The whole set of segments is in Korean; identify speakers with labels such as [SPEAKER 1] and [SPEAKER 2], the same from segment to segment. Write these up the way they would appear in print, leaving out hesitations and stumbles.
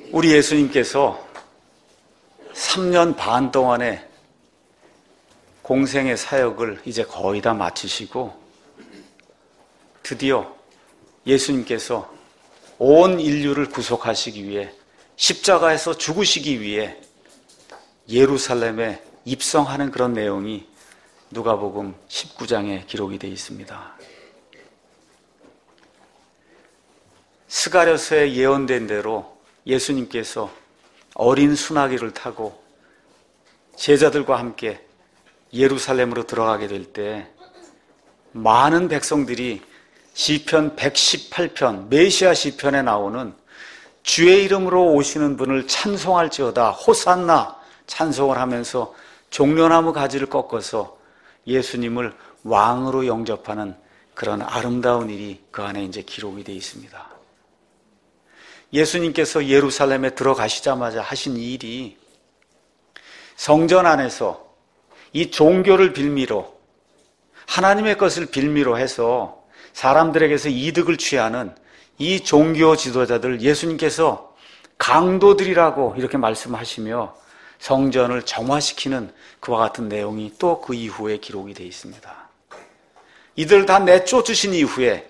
[SPEAKER 1] 우리 예수님께서 3년 반 동안의 공생의 사역을 이제 거의 다 마치시고 드디어 예수님께서 온 인류를 구속하시기 위해 십자가에서 죽으시기 위해 예루살렘에 입성하는 그런 내용이 누가복음 19장에 기록이 되어 있습니다. 스가랴서에 예언된 대로 예수님께서 어린 수나기를 타고 제자들과 함께 예루살렘으로 들어가게 될 때 많은 백성들이 시편 118편 메시아 시편에 나오는 주의 이름으로 오시는 분을 찬송할지어다 호산나 찬송을 하면서 종려나무 가지를 꺾어서 예수님을 왕으로 영접하는 그런 아름다운 일이 그 안에 이제 기록이 되어 있습니다. 예수님께서 예루살렘에 들어가시자마자 하신 이 일이 성전 안에서 이 종교를 빌미로 하나님의 것을 빌미로 해서 사람들에게서 이득을 취하는 이 종교 지도자들 예수님께서 강도들이라고 이렇게 말씀하시며 성전을 정화시키는 그와 같은 내용이 또 그 이후에 기록이 되어 있습니다. 이들 다 내쫓으신 이후에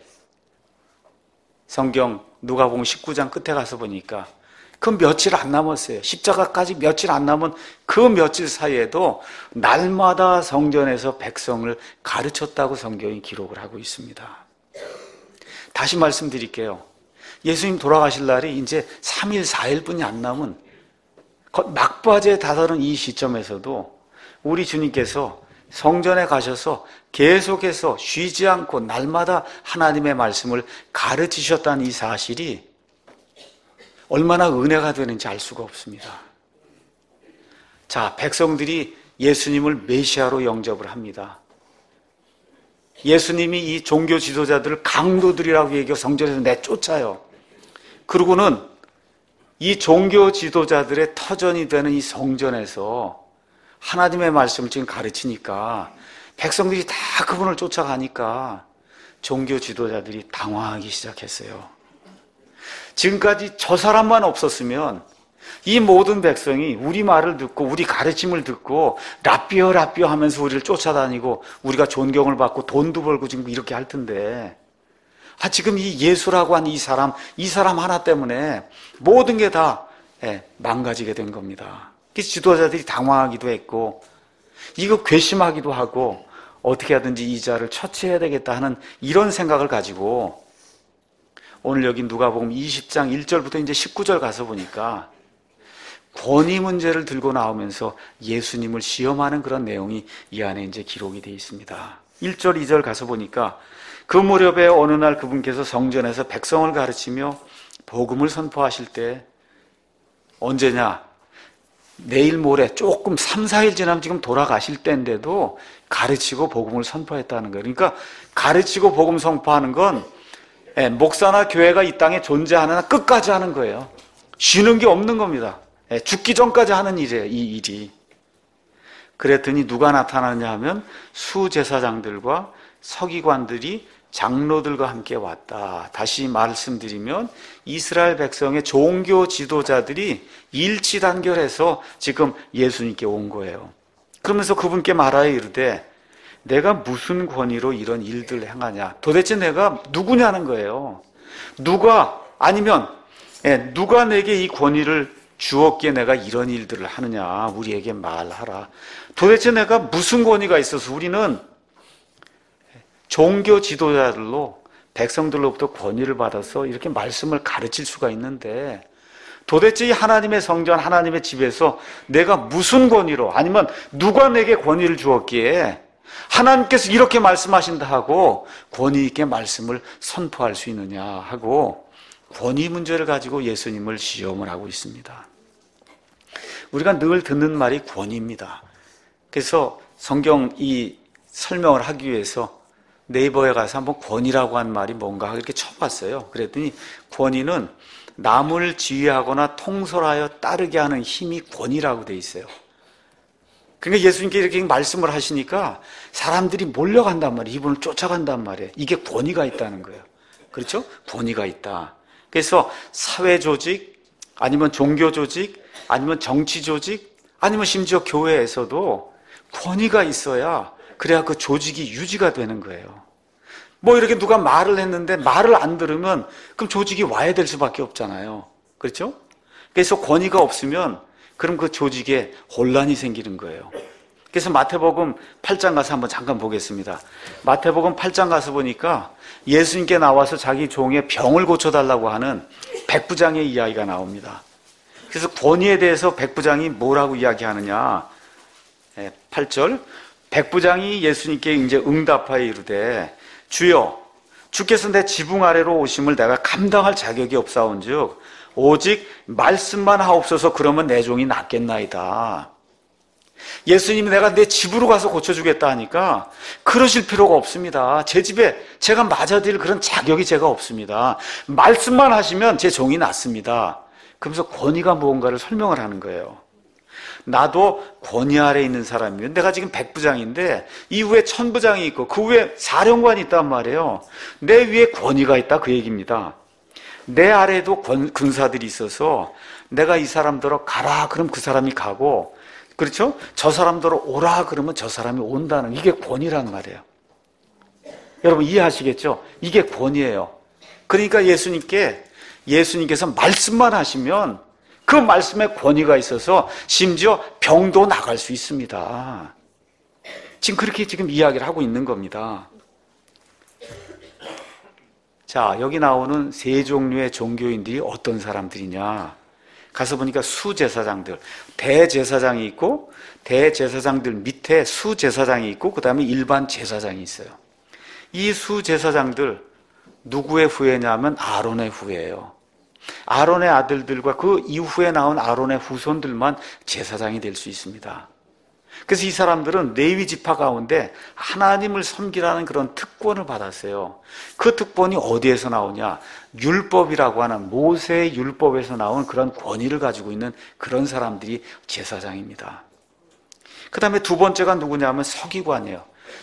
[SPEAKER 1] 성경 누가복음 19장 끝에 가서 보니까 그 며칠 안 남았어요. 십자가까지 며칠 안 남은 그 며칠 사이에도 날마다 성전에서 백성을 가르쳤다고 성경이 기록을 하고 있습니다. 다시 말씀드릴게요. 예수님 돌아가실 날이 이제 3일, 4일뿐이 안 남은 막바지에 다다른 이 시점에서도 우리 주님께서 성전에 가셔서 계속해서 쉬지 않고 날마다 하나님의 말씀을 가르치셨다는 이 사실이 얼마나 은혜가 되는지 알 수가 없습니다. 자, 백성들이 예수님을 메시아로 영접을 합니다. 예수님이 이 종교 지도자들을 강도들이라고 얘기하고 성전에서 내쫓아요. 그러고는 이 종교 지도자들의 터전이 되는 이 성전에서 하나님의 말씀을 지금 가르치니까 백성들이 다 그분을 쫓아가니까 종교 지도자들이 당황하기 시작했어요. 지금까지 저 사람만 없었으면 이 모든 백성이 우리 말을 듣고 우리 가르침을 듣고 라삐어 라삐어 하면서 우리를 쫓아다니고 우리가 존경을 받고 돈도 벌고 지금 이렇게 할 텐데 지금 이 예수라고 한 이 사람 하나 때문에 모든 게 다 망가지게 된 겁니다. 그래서 지도자들이 당황하기도 했고 이거 괘씸하기도 하고 어떻게 하든지 이 자를 처치해야 되겠다 하는 이런 생각을 가지고 오늘 여기 누가복음 20장 1절부터 이제 19절 가서 보니까 권위 문제를 들고 나오면서 예수님을 시험하는 그런 내용이 이 안에 이제 기록이 되어 있습니다. 1절, 2절 가서 보니까 그 무렵에 어느 날 그분께서 성전에서 백성을 가르치며 복음을 선포하실 때 언제냐? 내일 모레 조금 3, 4일 지나면 지금 돌아가실 때인데도 가르치고 복음을 선포했다는 거예요. 그러니까 가르치고 복음 선포하는 건 목사나 교회가 이 땅에 존재하는 한 끝까지 하는 거예요. 쉬는 게 없는 겁니다. 죽기 전까지 하는 일이에요, 이 일이. 그랬더니 누가 나타나냐 하면 수제사장들과 서기관들이 장로들과 함께 왔다. 다시 말씀드리면 이스라엘 백성의 종교 지도자들이 일치단결해서 지금 예수님께 온 거예요. 그러면서 그분께 말하여 이르되 내가 무슨 권위로 이런 일들을 행하냐? 도대체 내가 누구냐는 거예요. 누가 내게 이 권위를 주었기에 내가 이런 일들을 하느냐? 우리에게 말하라. 도대체 내가 무슨 권위가 있어서 우리는 종교 지도자들로 백성들로부터 권위를 받아서 이렇게 말씀을 가르칠 수가 있는데 도대체 이 하나님의 성전, 하나님의 집에서 내가 무슨 권위로 아니면 누가 내게 권위를 주었기에 하나님께서 이렇게 말씀하신다 하고 권위 있게 말씀을 선포할 수 있느냐 하고 권위 문제를 가지고 예수님을 시험을 하고 있습니다. 우리가 늘 듣는 말이 권위입니다. 그래서 성경 이 설명을 하기 위해서 네이버에 가서 한번 권위라고 한 말이 뭔가 이렇게 쳐봤어요. 그랬더니 권위는 남을 지휘하거나 통솔하여 따르게 하는 힘이 권위라고 돼 있어요. 그러니까 예수님께 이렇게 말씀을 하시니까 사람들이 몰려간단 말이에요. 이분을 쫓아간단 말이에요. 이게 권위가 있다는 거예요. 그렇죠? 권위가 있다. 그래서 사회 조직, 아니면 종교 조직, 아니면 정치 조직, 아니면 심지어 교회에서도 권위가 있어야 그래야 그 조직이 유지가 되는 거예요. 뭐 이렇게 누가 말을 했는데 말을 안 들으면 그럼 조직이 와야 될 수밖에 없잖아요. 그렇죠? 그래서 권위가 없으면 그럼 그 조직에 혼란이 생기는 거예요. 그래서 마태복음 8장 가서 한번 잠깐 보겠습니다. 마태복음 8장 가서 보니까 예수님께 나와서 자기 종의 병을 고쳐달라고 하는 백부장의 이야기가 나옵니다. 그래서 권위에 대해서 백부장이 뭐라고 이야기하느냐. 8절 백부장이 예수님께 이제 응답하여 이르되 주여 주께서 내 지붕 아래로 오심을 내가 감당할 자격이 없사온즉 오직 말씀만 하옵소서 그러면 내 종이 낫겠나이다. 예수님이 내가 내 집으로 가서 고쳐주겠다 하니까 그러실 필요가 없습니다. 제 집에 제가 맞아드릴 그런 자격이 제가 없습니다. 말씀만 하시면 제 종이 낫습니다. 그러면서 권위가 무언가를 설명을 하는 거예요. 나도 권위 아래 있는 사람이에요. 내가 지금 백부장인데 이 위에 천부장이 있고 그 위에 사령관이 있단 말이에요. 내 위에 권위가 있다 그 얘기입니다. 내 아래에도 군사들이 있어서 내가 이 사람들어 가라 그럼 그 사람이 가고, 그렇죠? 저 사람들어 오라 그러면 저 사람이 온다는, 이게 권위란 말이에요. 여러분 이해하시겠죠? 이게 권위예요. 그러니까 예수님께서 말씀만 하시면 그 말씀에 권위가 있어서 심지어 병도 나갈 수 있습니다. 지금 그렇게 지금 이야기를 하고 있는 겁니다. 자, 여기 나오는 세 종류의 종교인들이 어떤 사람들이냐. 가서 보니까 수제사장들, 대제사장이 있고 대제사장들 밑에 수제사장이 있고 그 다음에 일반 제사장이 있어요. 이 수제사장들 누구의 후예냐면 아론의 후예예요. 아론의 아들들과 그 이후에 나온 아론의 후손들만 제사장이 될 수 있습니다. 그래서 이 사람들은 레위 지파 가운데 하나님을 섬기라는 그런 특권을 받았어요. 그 특권이 어디에서 나오냐? 율법이라고 하는 모세의 율법에서 나온 그런 권위를 가지고 있는 그런 사람들이 제사장입니다. 그 다음에 두 번째가 누구냐면 서기관이에요.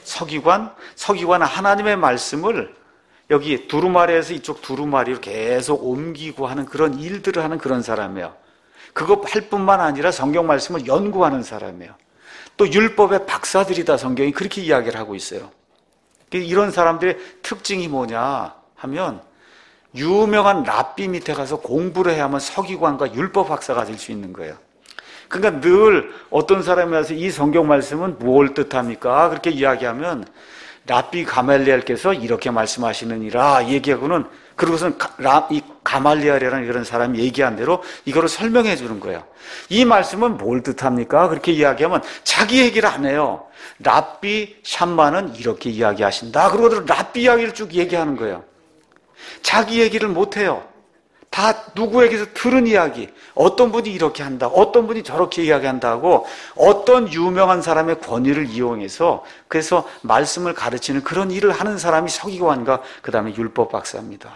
[SPEAKER 1] 서기관은 하나님의 말씀을 여기 두루마리에서 이쪽 두루마리로 계속 옮기고 하는 그런 일들을 하는 그런 사람이에요. 그거 할 뿐만 아니라 성경 말씀을 연구하는 사람이에요. 또 율법의 박사들이다, 성경이 그렇게 이야기를 하고 있어요. 이런 사람들의 특징이 뭐냐 하면 유명한 랍비 밑에 가서 공부를 해야만 서기관과 율법 박사가 될 수 있는 거예요. 그러니까 늘 어떤 사람이 와서 이 성경 말씀은 뭘 뜻합니까? 그렇게 이야기하면 랍비 가말리엘께서 이렇게 말씀하시느니라 얘기하고는, 그러고선 이 가말리엘이라는 이런 사람이 얘기한 대로 이거를 설명해 주는 거예요. 이 말씀은 뭘 뜻합니까? 그렇게 이야기하면 자기 얘기를 안 해요. 랍비 샴마는 이렇게 이야기하신다. 그러고 랍비 이야기를 쭉 얘기하는 거예요. 자기 얘기를 못 해요. 다 누구에게서 들은 이야기, 어떤 분이 이렇게 한다, 어떤 분이 저렇게 이야기한다고 어떤 유명한 사람의 권위를 이용해서 그래서 말씀을 가르치는 그런 일을 하는 사람이 서기관과 그 다음에 율법 박사입니다.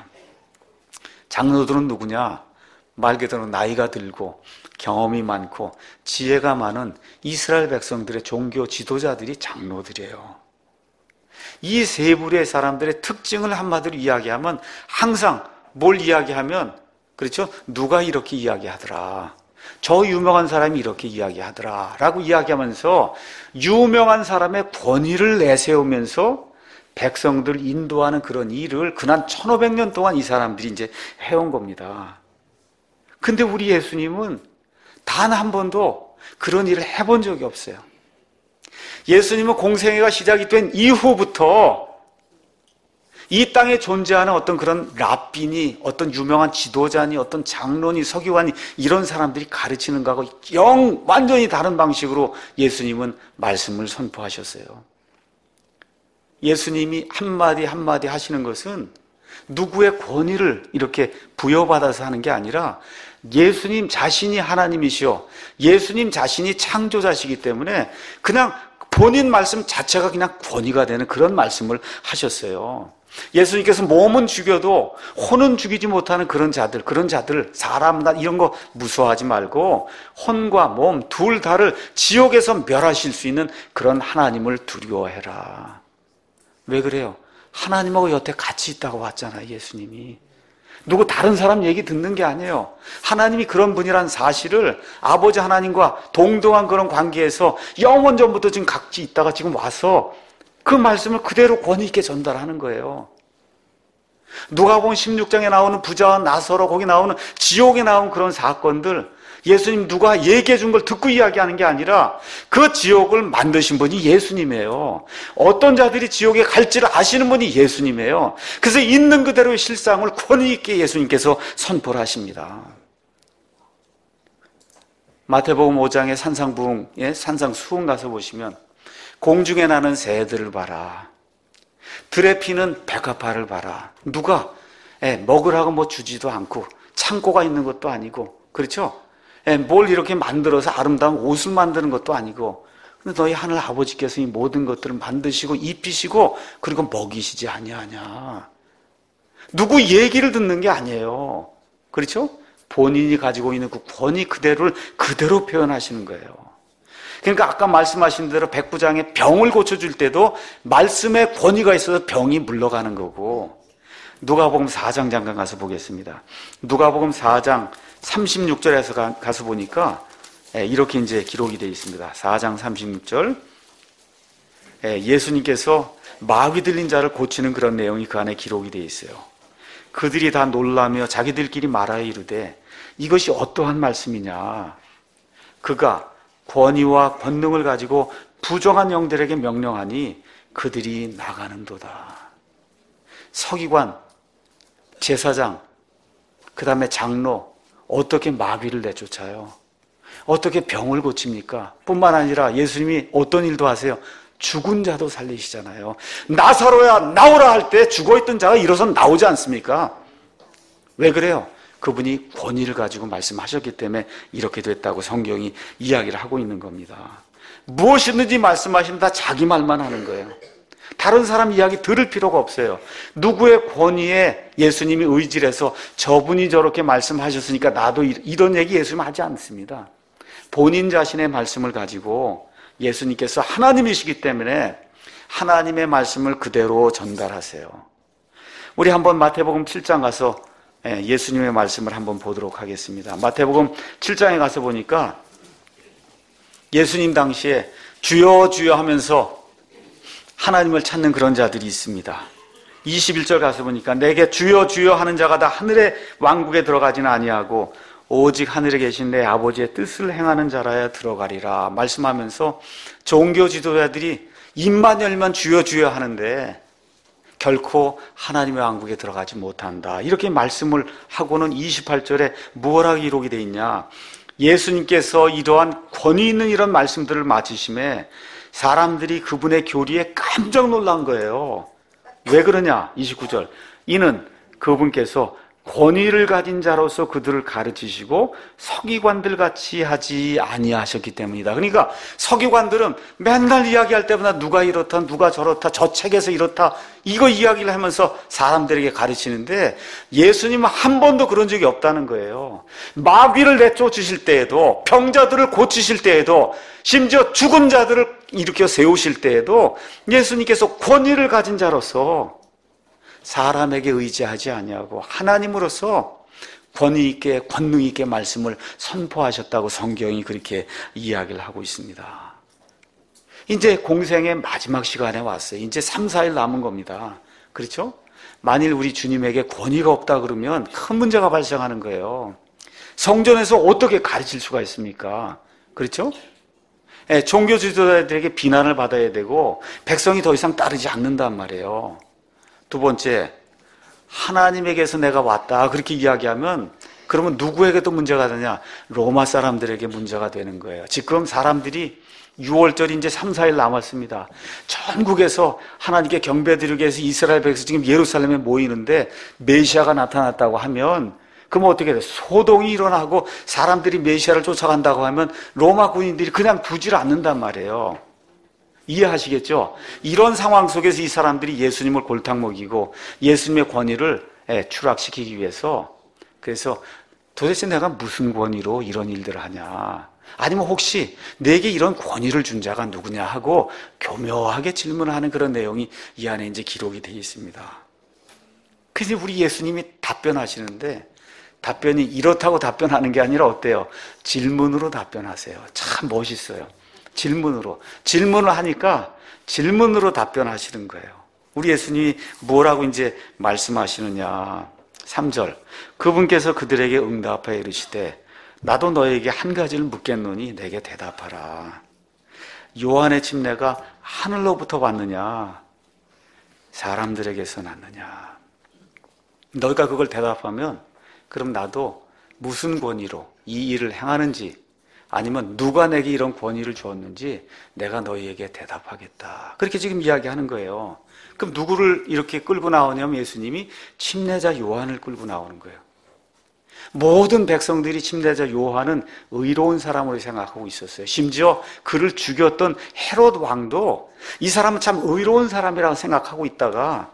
[SPEAKER 1] 장로들은 누구냐? 말 그대로 나이가 들고 경험이 많고 지혜가 많은 이스라엘 백성들의 종교 지도자들이 장로들이에요. 이 세 부류의 사람들의 특징을 한마디로 이야기하면 항상 뭘 이야기하면, 그렇죠? 누가 이렇게 이야기하더라, 저 유명한 사람이 이렇게 이야기하더라 라고 이야기하면서 유명한 사람의 권위를 내세우면서 백성들을 인도하는 그런 일을 지난 1500년 동안 이 사람들이 이제 해온 겁니다. 근데 우리 예수님은 단 한 번도 그런 일을 해본 적이 없어요. 예수님은 공생애가 시작이 된 이후부터 이 땅에 존재하는 어떤 그런 랍비니, 어떤 유명한 지도자니, 어떤 장로니, 서기관이 이런 사람들이 가르치는 거하고 완전히 다른 방식으로 예수님은 말씀을 선포하셨어요. 예수님이 한마디 한마디 하시는 것은 누구의 권위를 이렇게 부여받아서 하는 게 아니라 예수님 자신이 하나님이시오, 예수님 자신이 창조자시기 때문에 그냥 본인 말씀 자체가 그냥 권위가 되는 그런 말씀을 하셨어요. 예수님께서 몸은 죽여도 혼은 죽이지 못하는 그런 자들, 사람 이런 거 무서워하지 말고 혼과 몸 둘 다를 지옥에서 멸하실 수 있는 그런 하나님을 두려워해라. 왜 그래요? 하나님하고 여태 같이 있다고 왔잖아요, 예수님이. 누구 다른 사람 얘기 듣는 게 아니에요. 하나님이 그런 분이란 사실을 아버지 하나님과 동등한 그런 관계에서 영원 전부터 지금 각지 있다가 지금 와서 그 말씀을 그대로 권위 있게 전달하는 거예요. 누가복음 16장에 나오는 부자와 나사로, 거기 나오는 지옥에 나온 그런 사건들, 예수님 누가 얘기해 준 걸 듣고 이야기하는 게 아니라 그 지옥을 만드신 분이 예수님이에요. 어떤 자들이 지옥에 갈지를 아시는 분이 예수님이에요. 그래서 있는 그대로의 실상을 권위 있게 예수님께서 선포를 하십니다. 마태복음 5장의 산상부흥의 산상수훈 가서 보시면 공중에 나는 새들을 봐라, 들에 피는 백합화를 봐라. 누가 먹으라고 뭐 주지도 않고 창고가 있는 것도 아니고, 그렇죠? 뭘 이렇게 만들어서 아름다운 옷을 만드는 것도 아니고, 근데 너희 하늘 아버지께서 이 모든 것들을 만드시고 입히시고 그리고 먹이시지 아니하냐. 누구 얘기를 듣는 게 아니에요. 그렇죠? 본인이 가지고 있는 그 권위 그대로를 그대로 표현하시는 거예요. 그러니까 아까 말씀하신 대로 백부장의 병을 고쳐줄 때도 말씀에 권위가 있어서 병이 물러가는 거고, 누가복음 4장 잠깐 가서 보겠습니다. 누가복음 4장 36절에서 가서 보니까 이렇게 이제 기록이 되어 있습니다. 4장 36절. 예수님께서 마귀 들린 자를 고치는 그런 내용이 그 안에 기록이 되어 있어요. 그들이 다 놀라며 자기들끼리 말하여 이르되 이것이 어떠한 말씀이냐. 그가 권위와 권능을 가지고 부정한 영들에게 명령하니 그들이 나가는도다. 서기관, 제사장, 그 다음에 장로, 어떻게 마귀를 내쫓아요? 어떻게 병을 고칩니까? 뿐만 아니라 예수님이 어떤 일도 하세요? 죽은 자도 살리시잖아요. 나사로야 나오라 할 때 죽어있던 자가 일어서 나오지 않습니까? 왜 그래요? 그분이 권위를 가지고 말씀하셨기 때문에 이렇게 됐다고 성경이 이야기를 하고 있는 겁니다. 무엇이든지 말씀하시면 다 자기 말만 하는 거예요. 다른 사람 이야기 들을 필요가 없어요. 누구의 권위에 예수님이 의지를 해서 저분이 저렇게 말씀하셨으니까 나도 이런 얘기 예수님 하지 않습니다. 본인 자신의 말씀을 가지고 예수님께서 하나님이시기 때문에 하나님의 말씀을 그대로 전달하세요. 우리 한번 마태복음 7장 가서 예수님의 말씀을 한번 보도록 하겠습니다. 마태복음 7장에 가서 보니까 예수님 당시에 주여 주여 하면서 하나님을 찾는 그런 자들이 있습니다. 21절 가서 보니까 내게 주여 주여 하는 자가 다 하늘의 왕국에 들어가지는 아니하고 오직 하늘에 계신 내 아버지의 뜻을 행하는 자라야 들어가리라 말씀하면서 종교 지도자들이 입만 열면 주여 주여 하는데 결코 하나님의 왕국에 들어가지 못한다. 이렇게 말씀을 하고는 28절에 무엇라 기록이 되어 있냐. 예수님께서 이러한 권위 있는 이런 말씀들을 마치심에 사람들이 그분의 교리에 깜짝 놀란 거예요. 왜 그러냐? 29절. 이는 그분께서 권위를 가진 자로서 그들을 가르치시고 서기관들 같이 하지 아니하셨기 때문이다. 그러니까 서기관들은 맨날 이야기할 때마다 누가 이렇다 누가 저렇다 저 책에서 이렇다 이거 이야기를 하면서 사람들에게 가르치는데 예수님은 한 번도 그런 적이 없다는 거예요. 마귀를 내쫓으실 때에도, 병자들을 고치실 때에도, 심지어 죽은 자들을 일으켜 세우실 때에도 예수님께서 권위를 가진 자로서 사람에게 의지하지 아니하고 하나님으로서 권위 있게 권능 있게 말씀을 선포하셨다고 성경이 그렇게 이야기를 하고 있습니다. 이제 공생의 마지막 시간에 왔어요. 이제 3, 4일 남은 겁니다. 그렇죠? 만일 우리 주님에게 권위가 없다 그러면 큰 문제가 발생하는 거예요. 성전에서 어떻게 가르칠 수가 있습니까? 그렇죠? 종교 지도자들에게 비난을 받아야 되고 백성이 더 이상 따르지 않는단 말이에요. 두 번째, 하나님에게서 내가 왔다 그렇게 이야기하면 그러면 누구에게도 문제가 되냐? 로마 사람들에게 문제가 되는 거예요. 지금 사람들이 6월절이 이제 3, 4일 남았습니다. 전국에서 하나님께 경배드리기 위해서 이스라엘 백성 지금 예루살렘에 모이는데 메시아가 나타났다고 하면 그러면 어떻게 돼요? 소동이 일어나고 사람들이 메시아를 쫓아간다고 하면 로마 군인들이 그냥 두지를 않는단 말이에요. 이해하시겠죠? 이런 상황 속에서 이 사람들이 예수님을 골탕 먹이고 예수님의 권위를 추락시키기 위해서 그래서 도대체 내가 무슨 권위로 이런 일들을 하냐? 아니면 혹시 내게 이런 권위를 준 자가 누구냐 하고 교묘하게 질문하는 그런 내용이 이 안에 이제 기록이 되어 있습니다. 그래서 우리 예수님이 답변하시는데 답변이 이렇다고 답변하는 게 아니라 어때요? 질문으로 답변하세요. 참 멋있어요. 질문을 하니까 질문으로 답변하시는 거예요. 우리 예수님이 뭐라고 이제 말씀하시느냐. 3절. 그분께서 그들에게 응답하여 이르시되 나도 너에게 한 가지를 묻겠노니 내게 대답하라. 요한의 침례가 하늘로부터 왔느냐 사람들에게서 났느냐. 너희가 그걸 대답하면 그럼 나도 무슨 권위로 이 일을 행하는지 아니면 누가 내게 이런 권위를 주었는지 내가 너희에게 대답하겠다. 그렇게 지금 이야기하는 거예요. 그럼 누구를 이렇게 끌고 나오냐면 예수님이 침례자 요한을 끌고 나오는 거예요. 모든 백성들이 침례자 요한은 의로운 사람으로 생각하고 있었어요. 심지어 그를 죽였던 헤롯 왕도 이 사람은 참 의로운 사람이라고 생각하고 있다가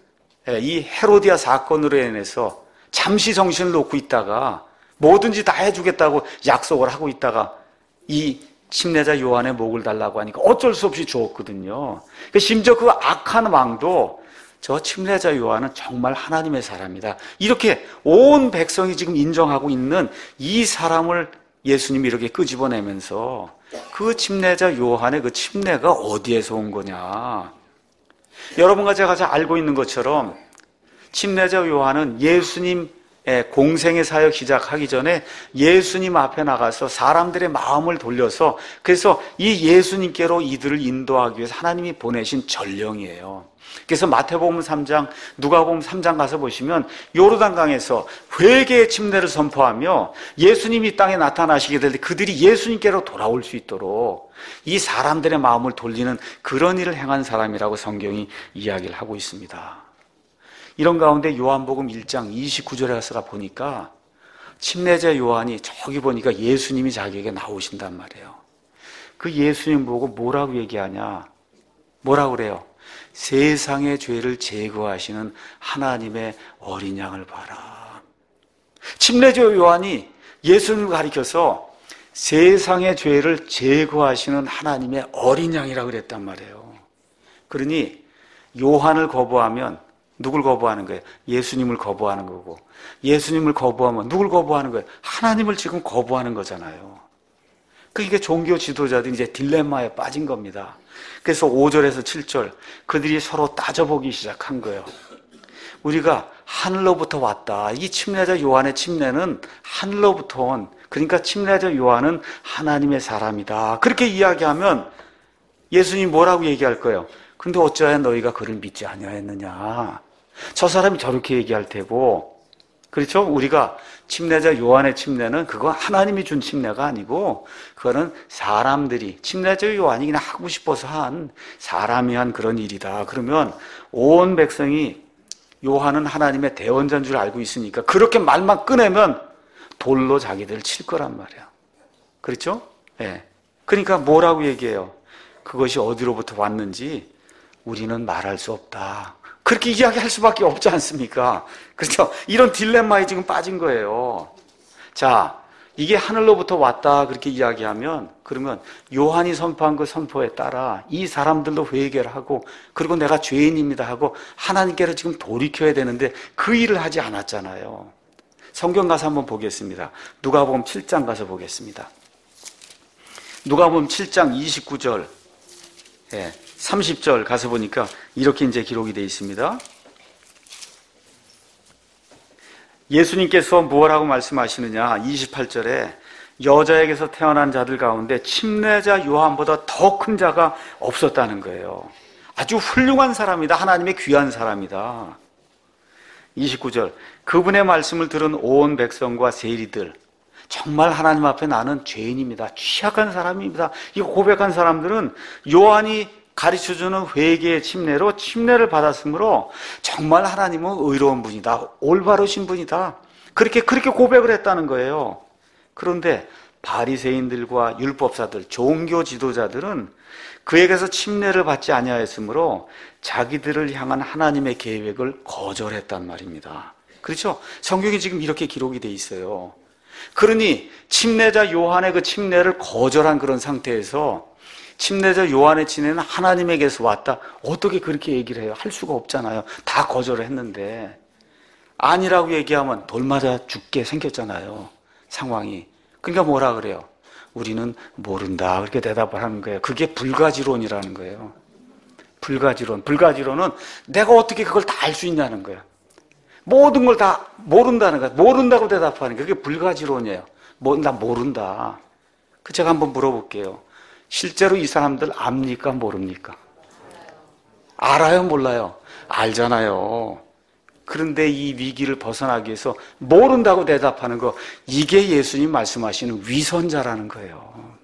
[SPEAKER 1] 이 헤로디아 사건으로 인해서 잠시 정신을 놓고 있다가 뭐든지 다 해주겠다고 약속을 하고 있다가 이 침례자 요한의 목을 달라고 하니까 어쩔 수 없이 주었거든요. 심지어 그 악한 왕도 저 침례자 요한은 정말 하나님의 사람이다. 이렇게 온 백성이 지금 인정하고 있는 이 사람을 예수님이 이렇게 끄집어내면서 그 침례자 요한의 그 침례가 어디에서 온 거냐. 여러분과 제가 잘 알고 있는 것처럼 침례자 요한은 예수님 공생의 사역 시작하기 전에 예수님 앞에 나가서 사람들의 마음을 돌려서 그래서 이 예수님께로 이들을 인도하기 위해서 하나님이 보내신 전령이에요. 그래서 마태복음 3장, 누가복음 3장 가서 보시면 요르단강에서 회개의 침례를 선포하며 예수님이 이 땅에 나타나시게 될 때 그들이 예수님께로 돌아올 수 있도록 이 사람들의 마음을 돌리는 그런 일을 행한 사람이라고 성경이 이야기를 하고 있습니다. 이런 가운데 요한복음 1장 29절에 가서 보니까 침례자 요한이 저기 보니까 예수님이 자기에게 나오신단 말이에요. 그 예수님 보고 뭐라고 얘기하냐? 뭐라고 그래요? 세상의 죄를 제거하시는 하나님의 어린 양을 봐라. 침례자 요한이 예수님을 가리켜서 세상의 죄를 제거하시는 하나님의 어린 양이라고 그랬단 말이에요. 그러니 요한을 거부하면 누굴 거부하는 거예요? 예수님을 거부하는 거고, 예수님을 거부하면 누굴 거부하는 거예요? 하나님을 지금 거부하는 거잖아요. 그러니까 종교 지도자들이 이제 딜레마에 빠진 겁니다. 그래서 5절에서 7절 그들이 서로 따져보기 시작한 거예요. 우리가 하늘로부터 왔다. 이 침례자 요한의 침례는 하늘로부터 온, 그러니까 침례자 요한은 하나님의 사람이다. 그렇게 이야기하면 예수님이 뭐라고 얘기할 거예요? 근데 어찌하여 너희가 그를 믿지 아니하였느냐? 저 사람이 저렇게 얘기할 테고, 그렇죠? 우리가 침례자 요한의 침례는 그거 하나님이 준 침례가 아니고 그거는 사람들이, 침례자 요한이 그냥 하고 싶어서 한, 사람이 한 그런 일이다. 그러면 온 백성이 요한은 하나님의 대원자인 줄 알고 있으니까 그렇게 말만 꺼내면 돌로 자기들을 칠 거란 말이야. 그렇죠? 예. 그러니까 뭐라고 얘기해요? 그것이 어디로부터 왔는지 우리는 말할 수 없다. 그렇게 이야기할 수밖에 없지 않습니까? 그렇죠? 이런 딜레마에 지금 빠진 거예요. 자, 이게 하늘로부터 왔다 그렇게 이야기하면 그러면 요한이 선포한 그 선포에 따라 이 사람들도 회개를 하고 그리고 내가 죄인입니다 하고 하나님께로 지금 돌이켜야 되는데 그 일을 하지 않았잖아요. 성경 가서 한번 보겠습니다. 누가복음 7장 가서 보겠습니다. 누가복음 7장 29절 30절 가서 보니까 이렇게 이제 기록이 되어 있습니다. 예수님께서 무엇라고 말씀하시느냐? 28절에 여자에게서 태어난 자들 가운데 침례자 요한보다 더 큰 자가 없었다는 거예요. 아주 훌륭한 사람이다. 하나님의 귀한 사람이다. 29절 그분의 말씀을 들은 온 백성과 세리들, 정말 하나님 앞에 나는 죄인입니다. 취약한 사람입니다. 이거 고백한 사람들은 요한이 가르쳐주는 회개의 침례로 침례를 받았으므로 정말 하나님은 의로운 분이다. 올바르신 분이다. 그렇게 고백을 했다는 거예요. 그런데 바리새인들과 율법사들, 종교 지도자들은 그에게서 침례를 받지 아니하였으므로 자기들을 향한 하나님의 계획을 거절했단 말입니다. 그렇죠? 성경이 지금 이렇게 기록이 돼 있어요. 그러니 침례자 요한의 그 침례를 거절한 그런 상태에서 침례자 요한의 침례는 하나님에게서 왔다. 어떻게 그렇게 얘기를 해요? 할 수가 없잖아요. 다 거절을 했는데. 아니라고 얘기하면 돌 맞아 죽게 생겼잖아요, 상황이. 그러니까 뭐라 그래요? 우리는 모른다, 그렇게 대답을 하는 거예요. 그게 불가지론이라는 거예요. 불가지론. 불가지론은 내가 어떻게 그걸 다 알 수 있냐는 거예요. 모든 걸 다 모른다는 거예요. 모른다고 대답하는 게 그게 불가지론이에요. 나 모른다. 제가 한번 물어볼게요. 실제로 이 사람들 압니까, 모릅니까? 알아요, 몰라요? 알잖아요. 그런데 이 위기를 벗어나기 위해서 모른다고 대답하는 거, 이게 예수님 말씀하시는 위선자라는 거예요.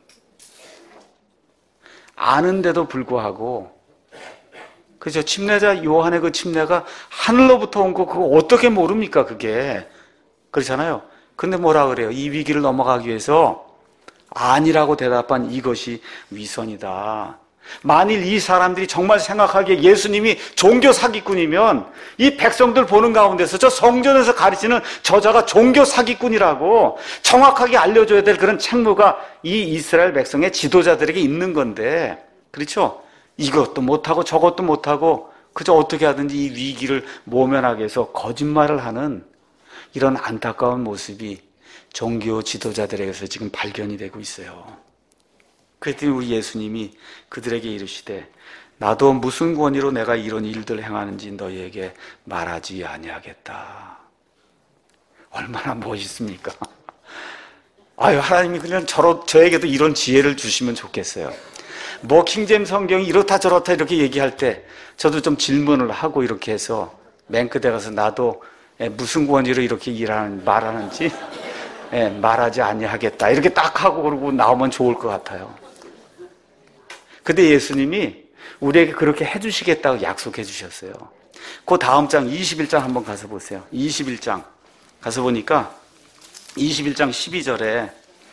[SPEAKER 1] 아는데도 불구하고, 그죠? 침례자 요한의 그 침례가 하늘로부터 온 거, 그거 어떻게 모릅니까, 그게? 그렇잖아요. 근데 뭐라 그래요? 이 위기를 넘어가기 위해서 아니라고 대답한 이것이 위선이다. 만일 이 사람들이 정말 생각하기에 예수님이 종교 사기꾼이면 이 백성들 보는 가운데서 저 성전에서 가르치는 저자가 종교 사기꾼이라고 정확하게 알려줘야 될 그런 책무가 이 이스라엘 백성의 지도자들에게 있는 건데, 그렇죠? 이것도 못하고 저것도 못하고 그저 어떻게 하든지 이 위기를 모면하기 위해서 거짓말을 하는 이런 안타까운 모습이 종교 지도자들에게서 지금 발견이 되고 있어요. 그랬더니 우리 예수님이 그들에게 이르시되 나도 무슨 권위로 내가 이런 일들을 행하는지 너희에게 말하지 아니하겠다. 얼마나 멋있습니까? 아유, 하나님이 그냥 저에게도 이런 지혜를 주시면 좋겠어요. 뭐 킹제임스 성경이 이렇다 저렇다 이렇게 얘기할 때 저도 좀 질문을 하고 이렇게 해서 맨 끝에 가서 나도 무슨 권위로 이렇게 말하는지 말하지 아니하겠다 이렇게 딱 하고 그러고 나오면 좋을 것 같아요. 근데 예수님이 우리에게 그렇게 해주시겠다고 약속해 주셨어요. 그 다음 장 21장 한번 가서 보세요. 21장 가서 보니까 21장 12절에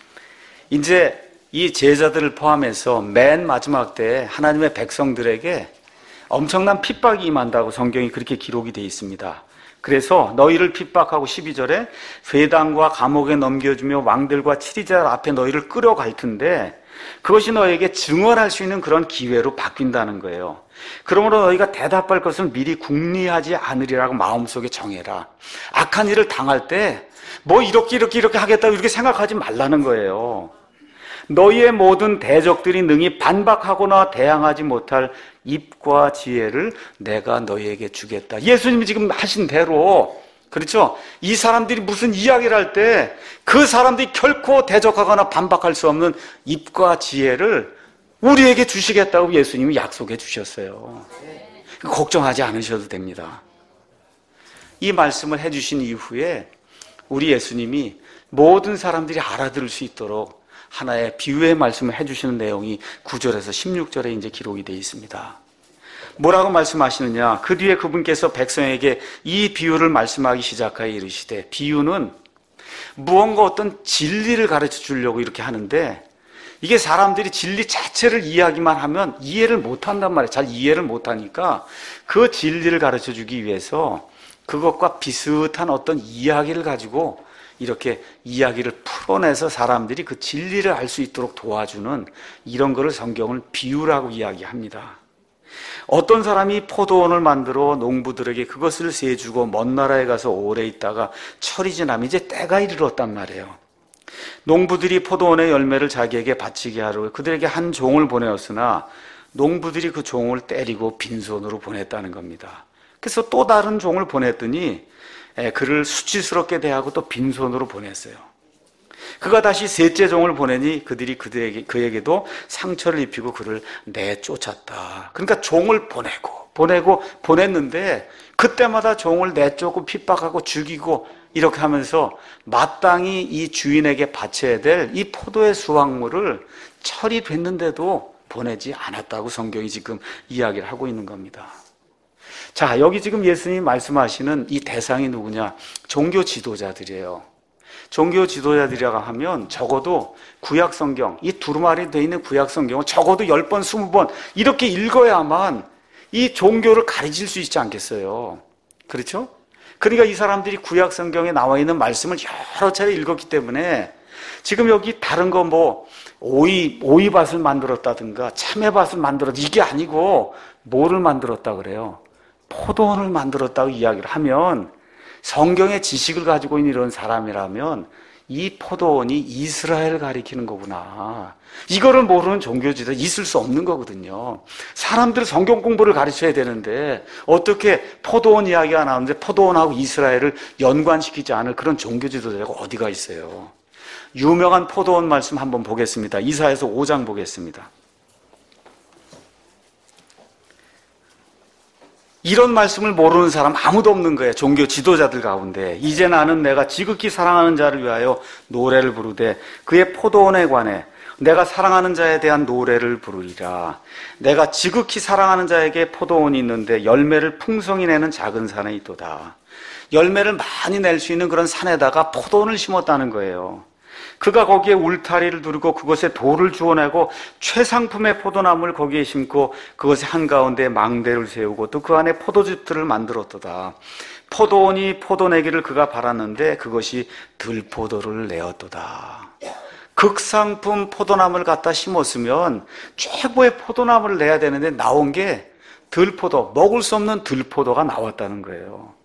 [SPEAKER 1] 이제 이 제자들을 포함해서 맨 마지막 때 하나님의 백성들에게 엄청난 핍박이 임한다고 성경이 그렇게 기록이 되어 있습니다. 그래서 너희를 핍박하고 12절에 회당과 감옥에 넘겨주며 왕들과 치리자 앞에 너희를 끌어갈 텐데 그것이 너에게 증언할 수 있는 그런 기회로 바뀐다는 거예요. 그러므로 너희가 대답할 것은 미리 궁리하지 않으리라고 마음속에 정해라. 악한 일을 당할 때 뭐 이렇게 하겠다고 이렇게 생각하지 말라는 거예요. 너희의 모든 대적들이 능히 반박하거나 대항하지 못할 입과 지혜를 내가 너희에게 주겠다. 예수님이 지금 하신 대로, 그렇죠? 이 사람들이 무슨 이야기를 할 때 그 사람들이 결코 대적하거나 반박할 수 없는 입과 지혜를 우리에게 주시겠다고 예수님이 약속해 주셨어요. 걱정하지 않으셔도 됩니다. 이 말씀을 해주신 이후에 우리 예수님이 모든 사람들이 알아들을 수 있도록 하나의 비유의 말씀을 해주시는 내용이 9절에서 16절에 이제 기록이 되어 있습니다. 뭐라고 말씀하시느냐? 그 뒤에 그분께서 백성에게 이 비유를 말씀하기 시작하여 이르시되, 비유는 무언가 어떤 진리를 가르쳐 주려고 이렇게 하는데 이게 사람들이 진리 자체를 이해하기만 하면 이해를 못한단 말이에요. 잘 이해를 못하니까 그 진리를 가르쳐 주기 위해서 그것과 비슷한 어떤 이야기를 가지고 이렇게 이야기를 풀어내서 사람들이 그 진리를 알 수 있도록 도와주는 이런 거를 성경은 비유라고 이야기합니다. 어떤 사람이 포도원을 만들어 농부들에게 그것을 세주고 먼 나라에 가서 오래 있다가 철이 지나면 이제 때가 이르렀단 말이에요. 농부들이 포도원의 열매를 자기에게 바치게 하려고 그들에게 한 종을 보내었으나 농부들이 그 종을 때리고 빈손으로 보냈다는 겁니다. 그래서 또 다른 종을 보냈더니 그를 수치스럽게 대하고 또 빈손으로 보냈어요. 그가 다시 셋째 종을 보내니 그들이 그에게도 상처를 입히고 그를 내쫓았다. 그러니까 종을 보냈는데 그때마다 종을 내쫓고 핍박하고 죽이고 이렇게 하면서 마땅히 이 주인에게 바쳐야 될 이 포도의 수확물을 철이 됐는데도 보내지 않았다고 성경이 지금 이야기를 하고 있는 겁니다. 자, 여기 지금 예수님이 말씀하시는 이 대상이 누구냐? 종교 지도자들이에요. 종교 지도자들이라고 하면 적어도 구약 성경, 이 두루마리 되어 있는 구약 성경을 적어도 10번, 20번 이렇게 읽어야만 이 종교를 가르칠 수 있지 않겠어요? 그렇죠? 그러니까 이 사람들이 구약 성경에 나와 있는 말씀을 여러 차례 읽었기 때문에 지금 여기 다른 거 뭐 오이밭을 만들었다든가 참외밭을 만들었다 이게 아니고 뭐를 만들었다 그래요? 포도원을 만들었다고 이야기를 하면 성경의 지식을 가지고 있는 이런 사람이라면 이 포도원이 이스라엘을 가리키는 거구나. 이거를 모르는 종교지도 있을 수 없는 거거든요. 사람들 성경 공부를 가르쳐야 되는데 어떻게 포도원 이야기가 나오는데 포도원하고 이스라엘을 연관시키지 않을 그런 종교 지도자가 어디가 있어요. 유명한 포도원 말씀 한번 보겠습니다. 이사야서 5장 보겠습니다. 이런 말씀을 모르는 사람 아무도 없는 거예요. 종교 지도자들 가운데. 이제 나는 내가 지극히 사랑하는 자를 위하여 노래를 부르되 그의 포도원에 관해 내가 사랑하는 자에 대한 노래를 부르리라. 내가 지극히 사랑하는 자에게 포도원이 있는데 열매를 풍성히 내는 작은 산에 있도다. 열매를 많이 낼 수 있는 그런 산에다가 포도원을 심었다는 거예요. 그가 거기에 울타리를 두르고 그곳에 돌을 주워내고 최상품의 포도나무를 거기에 심고 그것의 한가운데 망대를 세우고 또 그 안에 포도즙들을 만들었도다. 포도원이 포도내기를 그가 바랐는데 그것이 들포도를 내었도다. 극상품 포도나무를 갖다 심었으면 최고의 포도나무를 내야 되는데 나온 게 들포도, 먹을 수 없는 들포도가 나왔다는 거예요.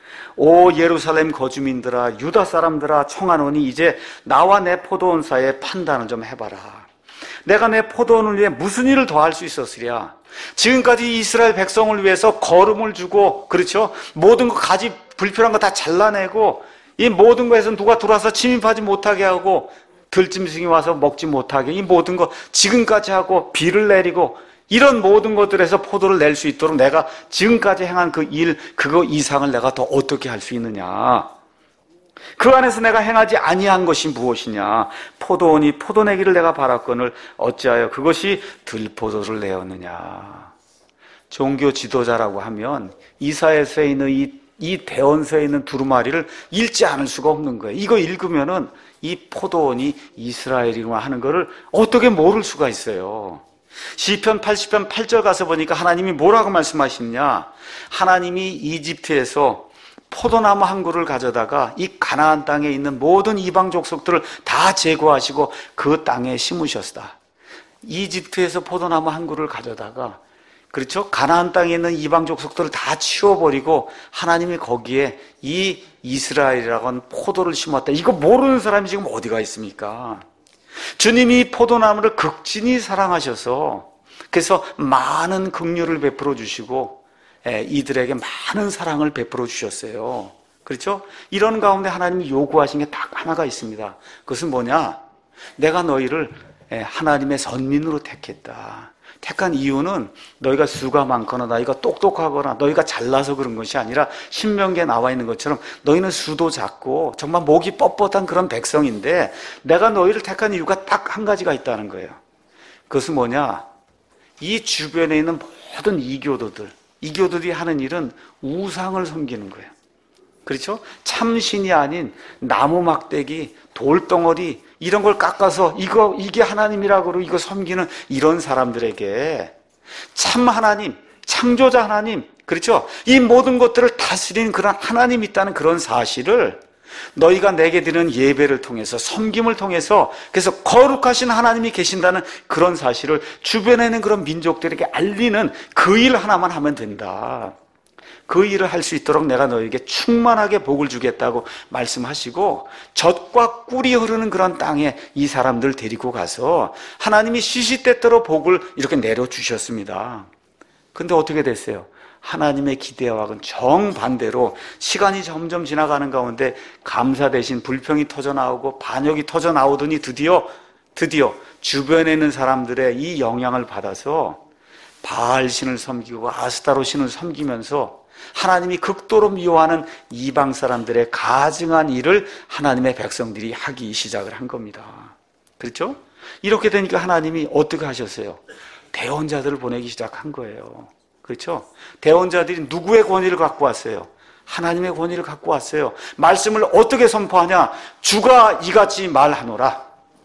[SPEAKER 1] 오 예루살렘 거주민들아, 유다 사람들아, 청하노니 이제 나와 내 포도원 사이에 판단을 좀 해봐라. 내가 내 포도원을 위해 무슨 일을 더 할 수 있었으랴. 지금까지 이스라엘 백성을 위해서 거름을 주고, 그렇죠? 모든 거 가지 불필요한 거 다 잘라내고, 이 모든 것에서 누가 들어와서 침입하지 못하게 하고, 들짐승이 와서 먹지 못하게, 이 모든 거 지금까지 하고 비를 내리고, 이런 모든 것들에서 포도를 낼 수 있도록 내가 지금까지 행한 그 일, 그거 이상을 내가 더 어떻게 할 수 있느냐. 그 안에서 내가 행하지 아니한 것이 무엇이냐. 포도원이 포도내기를 내가 바랐거늘 어찌하여 그것이 들포도를 내었느냐. 종교 지도자라고 하면 이사야서에 있는 이 대언서에 있는 두루마리를 읽지 않을 수가 없는 거예요. 이거 읽으면은 이 포도원이 이스라엘이구나 하는 거를 어떻게 모를 수가 있어요. 시편 80편 8절 가서 보니까 하나님이 뭐라고 말씀하시느냐. 하나님이 이집트에서 포도나무 한 그루를 가져다가 이 가나안 땅에 있는 모든 이방 족속들을 다 제거하시고 그 땅에 심으셨다. 이집트에서 포도나무 한 그루를 가져다가, 그렇죠? 가나안 땅에 있는 이방 족속들을 다 치워버리고 하나님이 거기에 이 이스라엘이라고 하는 포도를 심었다. 이거 모르는 사람이 지금 어디가 있습니까? 주님이 포도나무를 극진히 사랑하셔서 그래서 많은 긍휼을 베풀어 주시고 이들에게 많은 사랑을 베풀어 주셨어요. 그렇죠? 이런 가운데 하나님이 요구하신 게 딱 하나가 있습니다. 그것은 뭐냐? 내가 너희를 하나님의 선민으로 택했다. 택한 이유는 너희가 수가 많거나 너희가 똑똑하거나 너희가 잘나서 그런 것이 아니라 신명기에 나와 있는 것처럼 너희는 수도 작고 정말 목이 뻣뻣한 그런 백성인데 내가 너희를 택한 이유가 딱 한 가지가 있다는 거예요. 그것은 뭐냐? 이 주변에 있는 모든 이교도들이 하는 일은 우상을 섬기는 거예요. 그렇죠? 참신이 아닌 나무 막대기, 돌덩어리 이런 걸 깎아서 이게 하나님이라고 이거 섬기는 이런 사람들에게 참 하나님, 창조자 하나님, 그렇죠? 이 모든 것들을 다스리는 그런 하나님이 있다는 그런 사실을 너희가 내게 드리는 예배를 통해서, 섬김을 통해서, 그래서 거룩하신 하나님이 계신다는 그런 사실을 주변에 있는 그런 민족들에게 알리는 그 일 하나만 하면 된다. 그 일을 할 수 있도록 내가 너에게 충만하게 복을 주겠다고 말씀하시고 젖과 꿀이 흐르는 그런 땅에 이 사람들 데리고 가서 하나님이 시시때때로 복을 이렇게 내려주셨습니다. 근데 어떻게 됐어요? 하나님의 기대와는 정반대로 시간이 점점 지나가는 가운데 감사 대신 불평이 터져나오고 반역이 터져나오더니 드디어 주변에 있는 사람들의 이 영향을 받아서 바알 신을 섬기고 아스타로 신을 섬기면서 하나님이 극도로 미워하는 이방 사람들의 가증한 일을 하나님의 백성들이 하기 시작을 한 겁니다. 그렇죠? 이렇게 되니까 하나님이 어떻게 하셨어요? 대언자들을 보내기 시작한 거예요. 그렇죠? 대언자들이 누구의 권위를 갖고 왔어요? 하나님의 권위를 갖고 왔어요. 말씀을 어떻게 선포하냐? 주가 이같이 말하노라.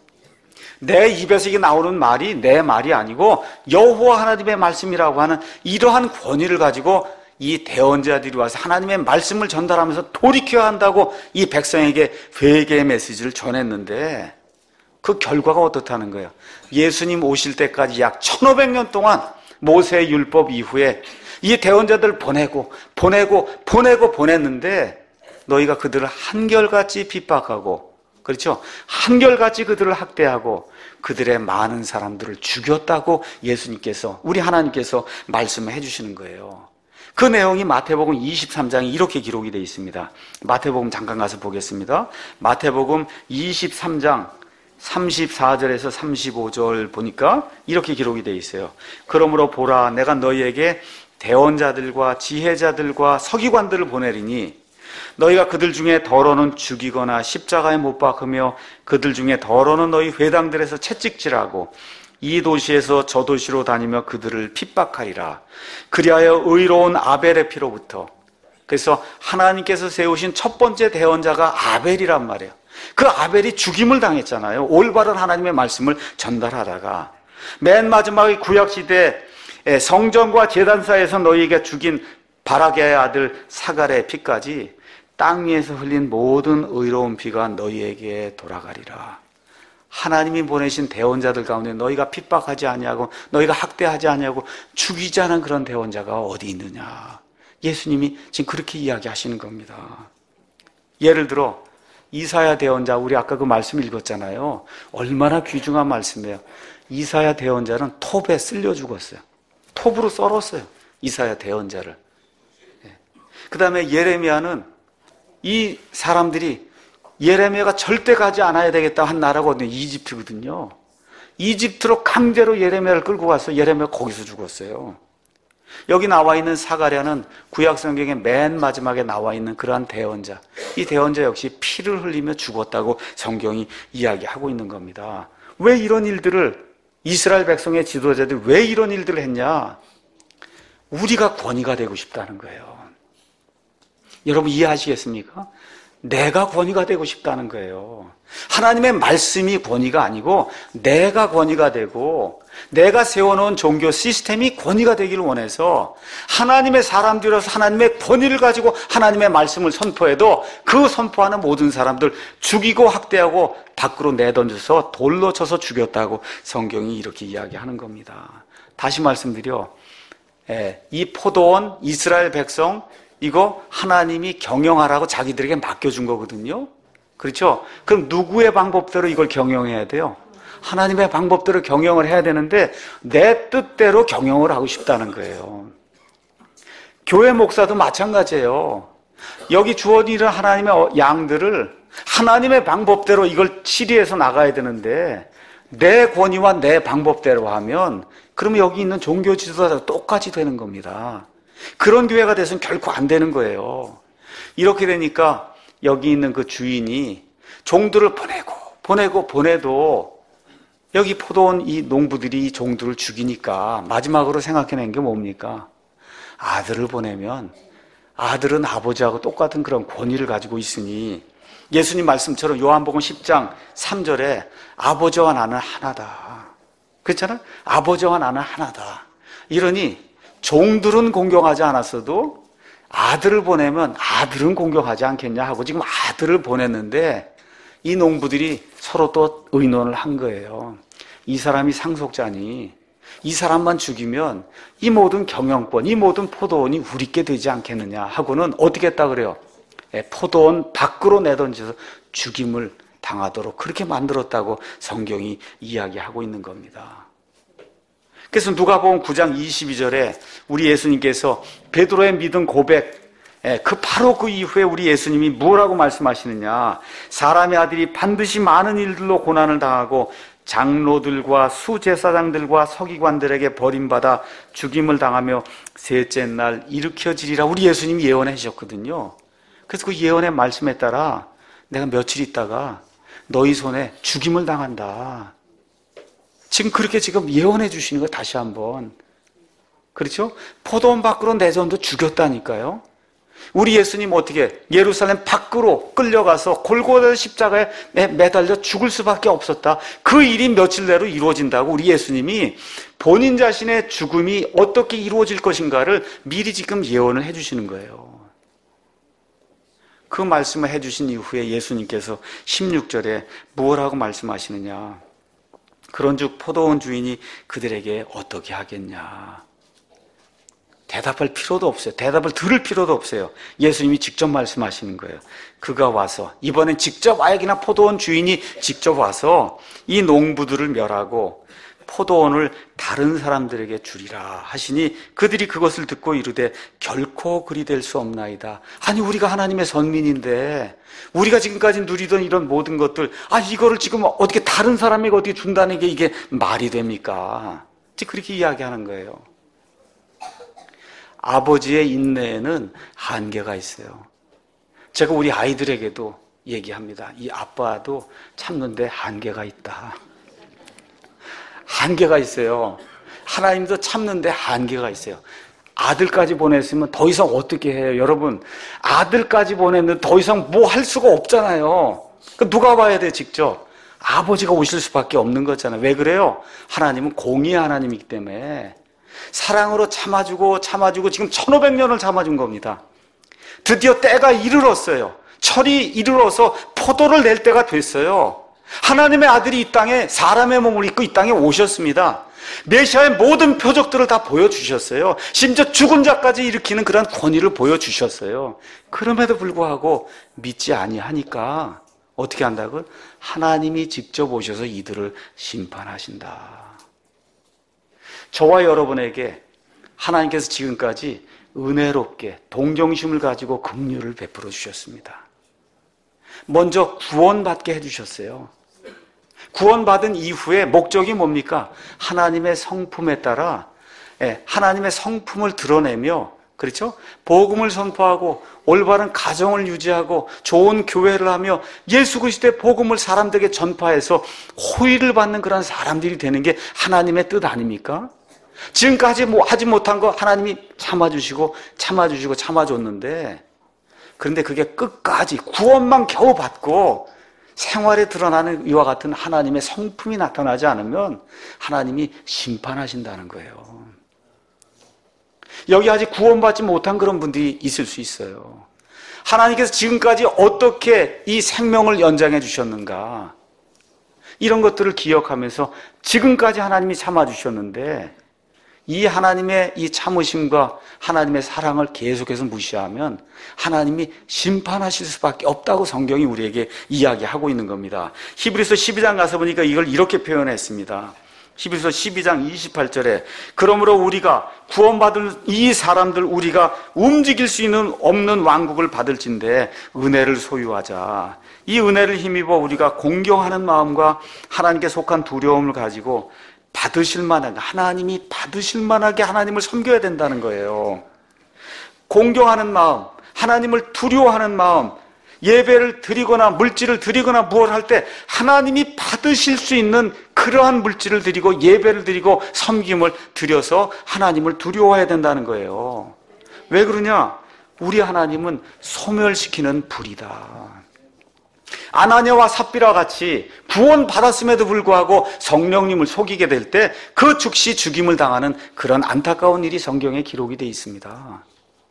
[SPEAKER 1] 내 입에서 이게 나오는 말이 내 말이 아니고 여호와 하나님의 말씀이라고 하는 이러한 권위를 가지고 이 대언자들이 와서 하나님의 말씀을 전달하면서 돌이켜야 한다고 이 백성에게 회개의 메시지를 전했는데 그 결과가 어떻다는 거예요? 예수님 오실 때까지 약 1500년 동안 모세의 율법 이후에 이 대언자들을 보냈는데 너희가 그들을 한결같이 핍박하고, 그렇죠? 한결같이 그들을 학대하고 그들의 많은 사람들을 죽였다고 예수님께서, 우리 하나님께서 말씀을 해주시는 거예요. 그 내용이 마태복음 23장에 이렇게 기록이 되어 있습니다. 마태복음 잠깐 가서 보겠습니다. 마태복음 23장 34절에서 35절 보니까 이렇게 기록이 되어 있어요. 그러므로 보라, 내가 너희에게 대언자들과 지혜자들과 서기관들을 보내리니 너희가 그들 중에 더러는 죽이거나 십자가에 못 박으며 그들 중에 더러는 너희 회당들에서 채찍질하고 이 도시에서 저 도시로 다니며 그들을 핍박하리라. 그리하여 의로운 아벨의 피로부터, 그래서 하나님께서 세우신 첫 번째 대언자가 아벨이란 말이에요. 그 아벨이 죽임을 당했잖아요. 올바른 하나님의 말씀을 전달하다가. 맨 마지막에 구약시대 성전과 제단사에서 너희에게 죽인 바라게의 아들 사갈의 피까지 땅 위에서 흘린 모든 의로운 피가 너희에게 돌아가리라. 하나님이 보내신 대언자들 가운데 너희가 핍박하지 아니하고 너희가 학대하지 아니하고 죽이지 않은 그런 대언자가 어디 있느냐. 예수님이 지금 그렇게 이야기하시는 겁니다. 예를 들어 이사야 대언자, 우리 아까 그 말씀 읽었잖아요. 얼마나 귀중한 말씀이에요. 이사야 대언자는 톱에 쓸려 죽었어요. 톱으로 썰었어요, 이사야 대언자를. 그 다음에 예레미야는, 이 사람들이 예레미야가 절대 가지 않아야 되겠다 한 나라거든요. 이집트거든요. 이집트로 강제로 예레미야를 끌고 가서 예레미야가 거기서 죽었어요. 여기 나와 있는 사가랴는 구약 성경의 맨 마지막에 나와 있는 그러한 대언자, 이 대언자 역시 피를 흘리며 죽었다고 성경이 이야기하고 있는 겁니다. 왜 이런 일들을, 이스라엘 백성의 지도자들이 왜 이런 일들을 했냐? 우리가 권위가 되고 싶다는 거예요. 여러분 이해하시겠습니까? 내가 권위가 되고 싶다는 거예요. 하나님의 말씀이 권위가 아니고 내가 권위가 되고, 내가 세워놓은 종교 시스템이 권위가 되기를 원해서 하나님의 사람들이라서 하나님의 권위를 가지고 하나님의 말씀을 선포해도 그 선포하는 모든 사람들 죽이고 학대하고 밖으로 내던져서 돌로 쳐서 죽였다고 성경이 이렇게 이야기하는 겁니다. 다시 말씀드려, 이 포도원 이스라엘 백성 이거 하나님이 경영하라고 자기들에게 맡겨준 거거든요. 그렇죠? 그럼 누구의 방법대로 이걸 경영해야 돼요? 하나님의 방법대로 경영을 해야 되는데 내 뜻대로 경영을 하고 싶다는 거예요. 교회 목사도 마찬가지예요. 여기 주어지는 하나님의 양들을 하나님의 방법대로 이걸 치리해서 나가야 되는데 내 권위와 내 방법대로 하면 그러면 여기 있는 종교 지도자도 똑같이 되는 겁니다. 그런 교회가 돼서는 결코 안 되는 거예요. 이렇게 되니까 여기 있는 그 주인이 종들을 보내도 여기 포도원 이 농부들이 이 종들을 죽이니까 마지막으로 생각해낸 게 뭡니까? 아들을 보내면 아들은 아버지하고 똑같은 그런 권위를 가지고 있으니, 예수님 말씀처럼 요한복음 10장 3절에 아버지와 나는 하나다. 그렇잖아요? 아버지와 나는 하나다. 이러니 종들은 공경하지 않았어도 아들을 보내면 아들은 공경하지 않겠냐 하고 지금 아들을 보냈는데 이 농부들이 서로 또 의논을 한 거예요. 이 사람이 상속자니 이 사람만 죽이면 이 모든 경영권, 이 모든 포도원이 우리께 되지 않겠느냐 하고는 어떻게 했다 그래요? 포도원 밖으로 내던져서 죽임을 당하도록 그렇게 만들었다고 성경이 이야기하고 있는 겁니다. 그래서 누가복음 9장 22절에 우리 예수님께서 베드로의 믿음 고백, 바로 그 이후에 우리 예수님이 뭐라고 말씀하시느냐? 사람의 아들이 반드시 많은 일들로 고난을 당하고 장로들과 수제사장들과 서기관들에게 버림받아 죽임을 당하며 셋째 날 일으켜지리라 우리 예수님이 예언해 주셨거든요. 그래서 그 예언의 말씀에 따라 내가 며칠 있다가 너희 손에 죽임을 당한다. 지금 그렇게 지금 예언해 주시는 거 다시 한번. 그렇죠? 포도원 밖으로 내전도 죽였다니까요. 우리 예수님 어떻게 예루살렘 밖으로 끌려가서 골고다 십자가에 매달려 죽을 수밖에 없었다. 그 일이 며칠 내로 이루어진다고 우리 예수님이 본인 자신의 죽음이 어떻게 이루어질 것인가를 미리 지금 예언을 해주시는 거예요. 그 말씀을 해주신 이후에 예수님께서 16절에 무엇라고 말씀하시느냐? 그런즉 포도원 주인이 그들에게 어떻게 하겠냐? 대답할 필요도 없어요. 대답을 들을 필요도 없어요. 예수님이 직접 말씀하시는 거예요. 그가 와서, 이번엔 직접 와야기나 포도원 주인이 직접 와서 이 농부들을 멸하고 포도원을 다른 사람들에게 주리라 하시니 그들이 그것을 듣고 이르되 결코 그리 될 수 없나이다. 아니, 우리가 하나님의 선민인데 우리가 지금까지 누리던 이런 모든 것들, 이거를 지금 어떻게 다른 사람에게 어떻게 준다는 게 이게 말이 됩니까? 그렇게 이야기하는 거예요. 아버지의 인내에는 한계가 있어요. 제가 우리 아이들에게도 얘기합니다. 이 아빠도 참는데 한계가 있다. 한계가 있어요. 하나님도 참는데 한계가 있어요. 아들까지 보냈으면 더 이상 어떻게 해요? 여러분, 아들까지 보냈는데 더 이상 뭐 할 수가 없잖아요. 누가 봐야 돼, 직접? 아버지가 오실 수밖에 없는 거잖아요. 왜 그래요? 하나님은 공의의 하나님이기 때문에 사랑으로 참아주고 지금 1500년을 참아준 겁니다. 드디어 때가 이르렀어요. 철이 이르러서 포도를 낼 때가 됐어요. 하나님의 아들이 이 땅에 사람의 몸을 입고 이 땅에 오셨습니다. 메시아의 모든 표적들을 다 보여주셨어요. 심지어 죽은 자까지 일으키는 그런 권위를 보여주셨어요. 그럼에도 불구하고 믿지 아니하니까 어떻게 한다고? 하나님이 직접 오셔서 이들을 심판하신다. 저와 여러분에게 하나님께서 지금까지 은혜롭게 동정심을 가지고 긍휼을 베풀어 주셨습니다. 먼저 구원받게 해주셨어요. 구원받은 이후에 목적이 뭡니까? 하나님의 성품에 따라 하나님의 성품을 드러내며, 그렇죠? 복음을 선포하고 올바른 가정을 유지하고 좋은 교회를 하며 예수 그리스도의 복음을 사람들에게 전파해서 호의를 받는 그런 사람들이 되는 게 하나님의 뜻 아닙니까? 지금까지 하지 못한 거 하나님이 참아줬는데, 그런데 그게 끝까지 구원만 겨우 받고 생활에 드러나는 이와 같은 하나님의 성품이 나타나지 않으면 하나님이 심판하신다는 거예요. 여기 아직 구원받지 못한 그런 분들이 있을 수 있어요. 하나님께서 지금까지 어떻게 이 생명을 연장해 주셨는가, 이런 것들을 기억하면서 지금까지 하나님이 참아주셨는데 이 하나님의 이 참으심과 하나님의 사랑을 계속해서 무시하면 하나님이 심판하실 수밖에 없다고 성경이 우리에게 이야기하고 있는 겁니다. 히브리서 12장 가서 보니까 이걸 이렇게 표현했습니다. 히브리서 12장 28절에 그러므로 우리가 구원받을 이 사람들, 우리가 움직일 수 있는 없는 왕국을 받을진대 은혜를 소유하자. 이 은혜를 힘입어 우리가 공경하는 마음과 하나님께 속한 두려움을 가지고 받으실 만한, 하나님이 받으실 만하게 하나님을 섬겨야 된다는 거예요. 공경하는 마음, 하나님을 두려워하는 마음, 예배를 드리거나 물질을 드리거나 무엇을 할 때 하나님이 받으실 수 있는 그러한 물질을 드리고 예배를 드리고 섬김을 드려서 하나님을 두려워해야 된다는 거예요. 왜 그러냐? 우리 하나님은 소멸시키는 불이다. 아나니아와 삽비라 같이 구원받았음에도 불구하고 성령님을 속이게 될 때 그 즉시 죽임을 당하는 그런 안타까운 일이 성경에 기록이 되어 있습니다.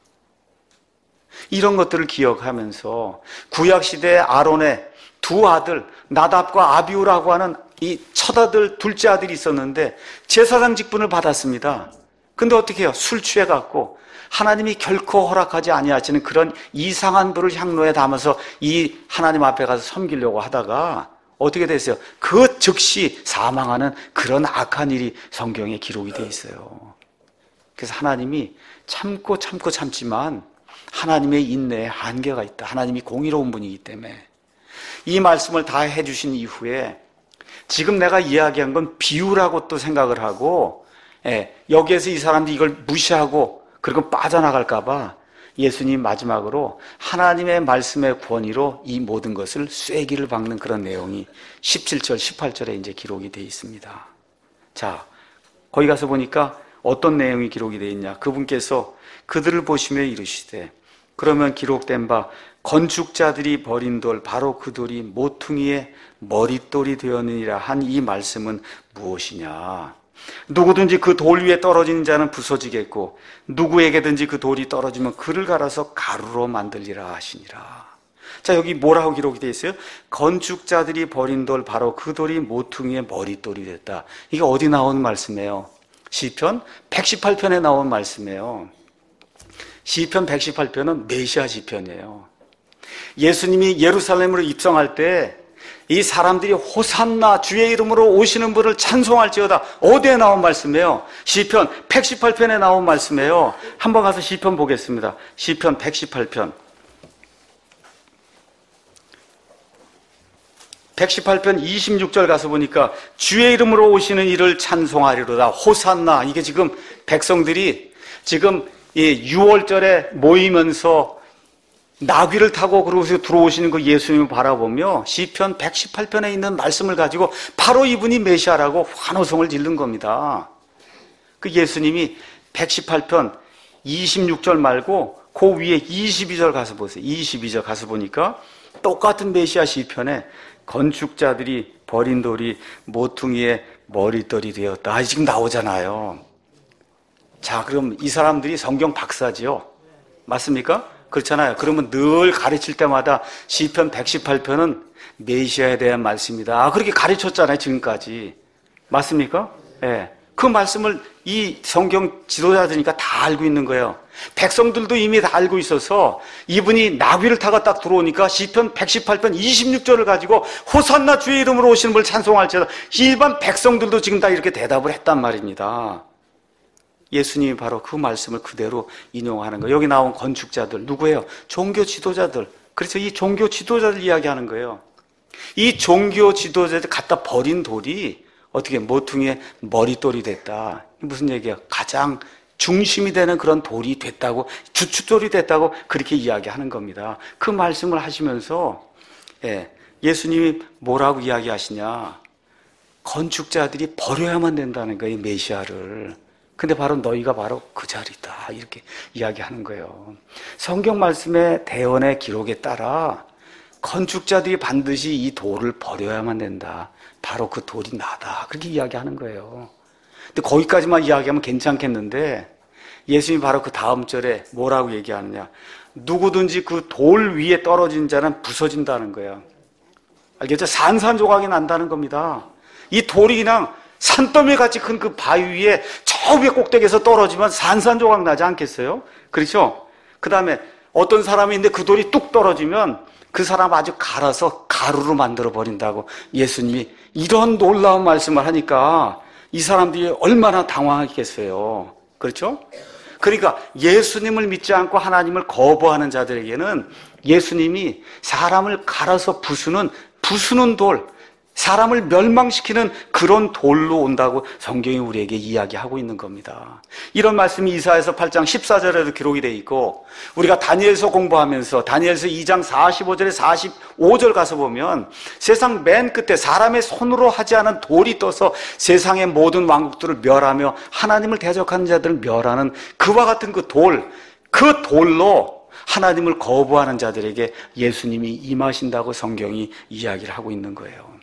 [SPEAKER 1] 이런 것들을 기억하면서 구약시대의 아론의 두 아들 나답과 아비후라고 하는 이 첫 아들, 둘째 아들이 있었는데 제사장 직분을 받았습니다. 근데 어떻게 해요? 술 취해갖고 하나님이 결코 허락하지 아니하시는 그런 이상한 불을 향로에 담아서 이 하나님 앞에 가서 섬기려고 하다가 어떻게 됐어요? 그 즉시 사망하는 그런 악한 일이 성경에 기록이 되어 있어요. 그래서 하나님이 참지만 하나님의 인내에 한계가 있다. 하나님이 공의로운 분이기 때문에 이 말씀을 다 해주신 이후에 지금 내가 이야기한 건 비유라고 또 생각을 하고 여기에서 이 사람들이 이걸 무시하고 그리고 빠져나갈까 봐 예수님 마지막으로 하나님의 말씀의 권위로 이 모든 것을 쐐기를 박는 그런 내용이 17절, 18절에 이제 기록이 되어 있습니다. 자, 거기 가서 보니까 어떤 내용이 기록이 되어 있냐? 그분께서 그들을 보시며 이르시되 그러면 기록된 바 건축자들이 버린 돌 바로 그 돌이 모퉁이의 머릿돌이 되었느니라 한 이 말씀은 무엇이냐? 누구든지 그 돌 위에 떨어지는 자는 부서지겠고 누구에게든지 그 돌이 떨어지면 그를 갈아서 가루로 만들리라 하시니라. 자, 여기 뭐라고 기록이 되어 있어요? 건축자들이 버린 돌 바로 그 돌이 모퉁이의 머릿돌이 됐다. 이게 어디 나온 말씀이에요? 시편 118편에 나온 말씀이에요. 시편 118편은 메시아 시편이에요. 예수님이 예루살렘으로 입성할 때 이 사람들이 호산나 주의 이름으로 오시는 분을 찬송할지어다. 어디에 나온 말씀이에요? 시편 118편에 나온 말씀이에요. 한번 가서 시편 보겠습니다. 시편 118편. 118편 26절 가서 보니까 주의 이름으로 오시는 이를 찬송하리로다. 호산나. 이게 지금 백성들이 지금 이 6월절에 모이면서 나귀를 타고 그러고서 들어오시는 그 예수님을 바라보며 시편 118편에 있는 말씀을 가지고 바로 이분이 메시아라고 환호성을 지른 겁니다. 그 예수님이 118편 26절 말고 그 위에 22절 가서 보세요. 22절 가서 보니까 똑같은 메시아 시편에 건축자들이 버린 돌이 모퉁이의 머릿돌이 되었다. 지금 나오잖아요. 자, 그럼 이 사람들이 성경 박사지요? 맞습니까? 그렇잖아요. 그러면 늘 가르칠 때마다 시편 118편은 메시아에 대한 말씀이다. 그렇게 가르쳤잖아요, 지금까지. 맞습니까? 예. 네. 그 말씀을 이 성경 지도자들이니까 다 알고 있는 거예요. 백성들도 이미 다 알고 있어서 이분이 나귀를 타고 딱 들어오니까 시편 118편 26절을 가지고 호산나 주의 이름으로 오시는 분을 찬송할지어다. 일반 백성들도 지금 다 이렇게 대답을 했단 말입니다. 예수님이 바로 그 말씀을 그대로 인용하는 거예요. 여기 나온 건축자들 누구예요? 종교 지도자들. 그래서 이 종교 지도자들 이야기하는 거예요. 이 종교 지도자들 갖다 버린 돌이 어떻게 모퉁이의 머릿돌이 됐다. 무슨 얘기야? 가장 중심이 되는 그런 돌이 됐다고, 주춧돌이 됐다고 그렇게 이야기하는 겁니다. 그 말씀을 하시면서 예수님이 뭐라고 이야기하시냐? 건축자들이 버려야만 된다는 거예요, 메시아를. 근데 바로 너희가 바로 그 자리다. 이렇게 이야기하는 거예요. 성경 말씀의 대언의 기록에 따라 건축자들이 반드시 이 돌을 버려야만 된다. 바로 그 돌이 나다. 그렇게 이야기하는 거예요. 근데 거기까지만 이야기하면 괜찮겠는데 예수님이 바로 그 다음 절에 뭐라고 얘기하느냐. 누구든지 그 돌 위에 떨어진 자는 부서진다는 거예요. 알겠죠? 산산조각이 난다는 겁니다. 이 돌이 그냥 산더미 같이 큰 그 바위 위에 저 위에 꼭대기에서 떨어지면 산산조각 나지 않겠어요? 그렇죠? 그 다음에 어떤 사람이 있는데 그 돌이 뚝 떨어지면 그 사람 아주 갈아서 가루로 만들어 버린다고 예수님이 이런 놀라운 말씀을 하니까 이 사람들이 얼마나 당황했겠어요. 그렇죠? 그러니까 예수님을 믿지 않고 하나님을 거부하는 자들에게는 예수님이 사람을 갈아서 부수는 돌, 사람을 멸망시키는 그런 돌로 온다고 성경이 우리에게 이야기하고 있는 겁니다. 이런 말씀이 이사야서 8장 14절에도 기록이 되어 있고 우리가 다니엘서 공부하면서 다니엘서 2장 45절에 45절 가서 보면 세상 맨 끝에 사람의 손으로 하지 않은 돌이 떠서 세상의 모든 왕국들을 멸하며 하나님을 대적하는 자들을 멸하는 그와 같은 그 돌로 하나님을 거부하는 자들에게 예수님이 임하신다고 성경이 이야기를 하고 있는 거예요.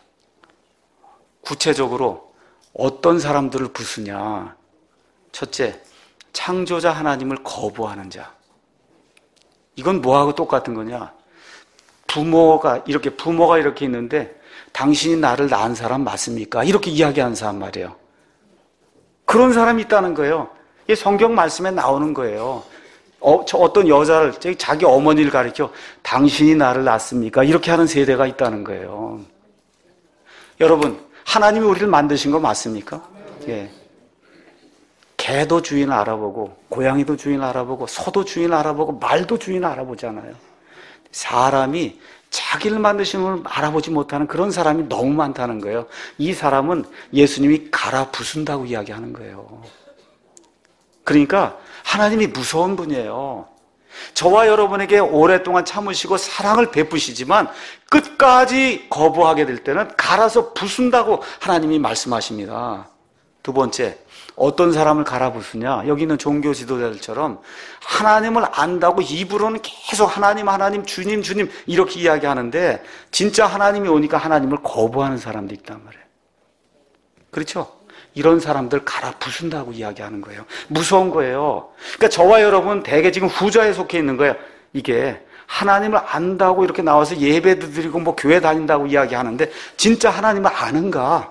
[SPEAKER 1] 구체적으로 어떤 사람들을 부수냐? 첫째, 창조자 하나님을 거부하는 자. 이건 뭐하고 똑같은 거냐? 부모가 이렇게 있는데 당신이 나를 낳은 사람 맞습니까? 이렇게 이야기하는 사람 말이에요. 그런 사람이 있다는 거예요. 이게 성경 말씀에 나오는 거예요. 어떤 여자를 자기 어머니를 가리켜 당신이 나를 낳습니까? 이렇게 하는 세대가 있다는 거예요. 여러분, 하나님이 우리를 만드신 거 맞습니까? 예. 개도 주인을 알아보고 고양이도 주인을 알아보고 소도 주인을 알아보고 말도 주인을 알아보잖아요. 사람이 자기를 만드신 분을 알아보지 못하는 그런 사람이 너무 많다는 거예요. 이 사람은 예수님이 갈아 부순다고 이야기하는 거예요. 그러니까 하나님이 무서운 분이에요. 저와 여러분에게 오랫동안 참으시고 사랑을 베푸시지만 끝까지 거부하게 될 때는 갈아서 부순다고 하나님이 말씀하십니다. 두 번째, 어떤 사람을 갈아 부수냐? 여기 있는 종교 지도자들처럼 하나님을 안다고 입으로는 계속 하나님, 주님 이렇게 이야기하는데 진짜 하나님이 오니까 하나님을 거부하는 사람도 있단 말이에요. 그렇죠? 이런 사람들 갈아 부순다고 이야기하는 거예요. 무서운 거예요. 그러니까 저와 여러분 대개 지금 후자에 속해 있는 거예요. 이게 하나님을 안다고 이렇게 나와서 예배도 드리고 뭐 교회 다닌다고 이야기하는데 진짜 하나님을 아는가?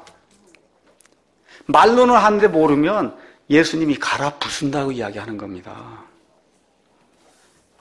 [SPEAKER 1] 말로는 하는데 모르면 예수님이 갈아 부순다고 이야기하는 겁니다.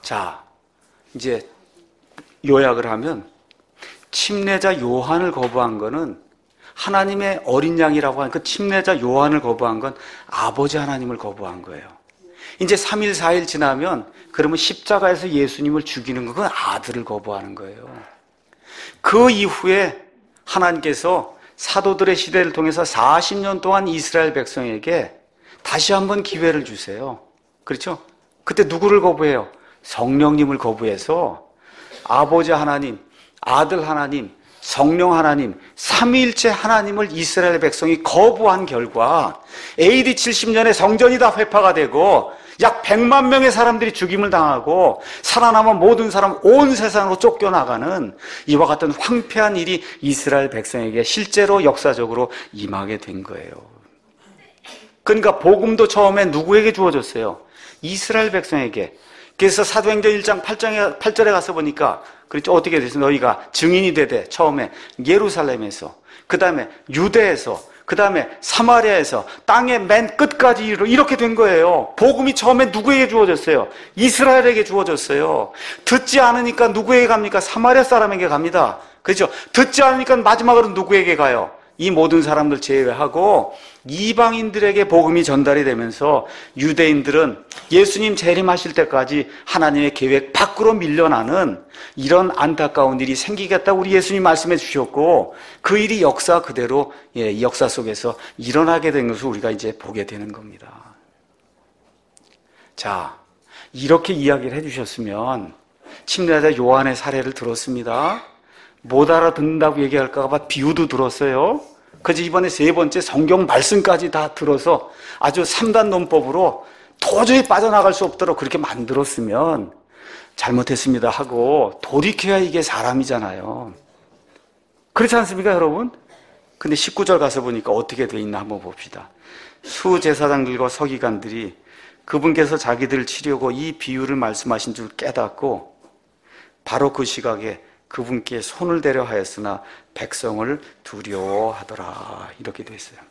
[SPEAKER 1] 자, 이제 요약을 하면 침례자 요한을 거부한 거는 하나님의 어린 양이라고 하는 그 침례자 요한을 거부한 건 아버지 하나님을 거부한 거예요. 이제 3일 4일 지나면 그러면 십자가에서 예수님을 죽이는 건 아들을 거부하는 거예요. 그 이후에 하나님께서 사도들의 시대를 통해서 40년 동안 이스라엘 백성에게 다시 한번 기회를 주세요. 그렇죠? 그때 누구를 거부해요? 성령님을 거부해서 아버지 하나님, 아들 하나님, 성령 하나님, 삼위일체 하나님을 이스라엘 백성이 거부한 결과 AD 70년에 성전이 다 회파가 되고 약 100만 명의 사람들이 죽임을 당하고 살아남은 모든 사람 온 세상으로 쫓겨나가는 이와 같은 황폐한 일이 이스라엘 백성에게 실제로 역사적으로 임하게 된 거예요. 그러니까 복음도 처음에 누구에게 주어졌어요? 이스라엘 백성에게. 그래서 사도행전 1장 8절에 가서 보니까 그렇죠? 어떻게 됐어요? 너희가 증인이 되되 처음에 예루살렘에서, 그 다음에 유대에서, 그 다음에 사마리아에서 땅의 맨 끝까지 이렇게 된 거예요. 복음이 처음에 누구에게 주어졌어요? 이스라엘에게 주어졌어요. 듣지 않으니까 누구에게 갑니까? 사마리아 사람에게 갑니다. 그렇죠? 듣지 않으니까 마지막으로 누구에게 가요? 이 모든 사람들 제외하고 이방인들에게 복음이 전달이 되면서 유대인들은 예수님 재림하실 때까지 하나님의 계획 밖으로 밀려나는 이런 안타까운 일이 생기겠다고 우리 예수님 말씀해 주셨고, 그 일이 역사 그대로 역사 속에서 일어나게 된 것을 우리가 이제 보게 되는 겁니다. 자, 이렇게 이야기를 해주셨으면 침례자 요한의 사례를 들었습니다. 못 알아듣는다고 얘기할까 봐 비유도 들었어요. 그래서 이번에 세 번째 성경 말씀까지 다 들어서 아주 3단 논법으로 도저히 빠져나갈 수 없도록 그렇게 만들었으면 잘못했습니다 하고 돌이켜야 이게 사람이잖아요. 그렇지 않습니까, 여러분? 근데 19절 가서 보니까 어떻게 돼 있나 한번 봅시다. 수제사장들과 서기관들이 그분께서 자기들을 치려고 이 비유를 말씀하신 줄 깨닫고 바로 그 시각에 그분께 손을 대려 하였으나 백성을 두려워하더라. 이렇게 돼 있어요.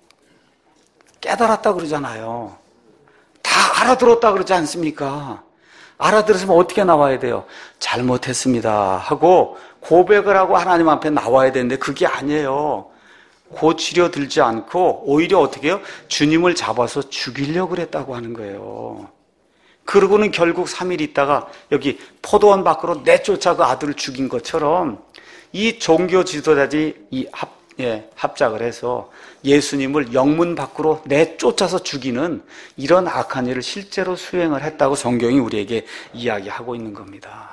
[SPEAKER 1] 깨달았다 그러잖아요. 다 알아들었다 그러지 않습니까? 알아들었으면 어떻게 나와야 돼요? 잘못했습니다 하고 고백을 하고 하나님 앞에 나와야 되는데 그게 아니에요. 고치려 들지 않고 오히려 어떻게 해요? 주님을 잡아서 죽이려고 그랬다고 하는 거예요. 그러고는 결국 3일 있다가 여기 포도원 밖으로 내쫓아 그 아들을 죽인 것처럼 이 종교 지도자들이 합작을 해서 예수님을 영문 밖으로 내쫓아서 죽이는 이런 악한 일을 실제로 수행을 했다고 성경이 우리에게 이야기하고 있는 겁니다.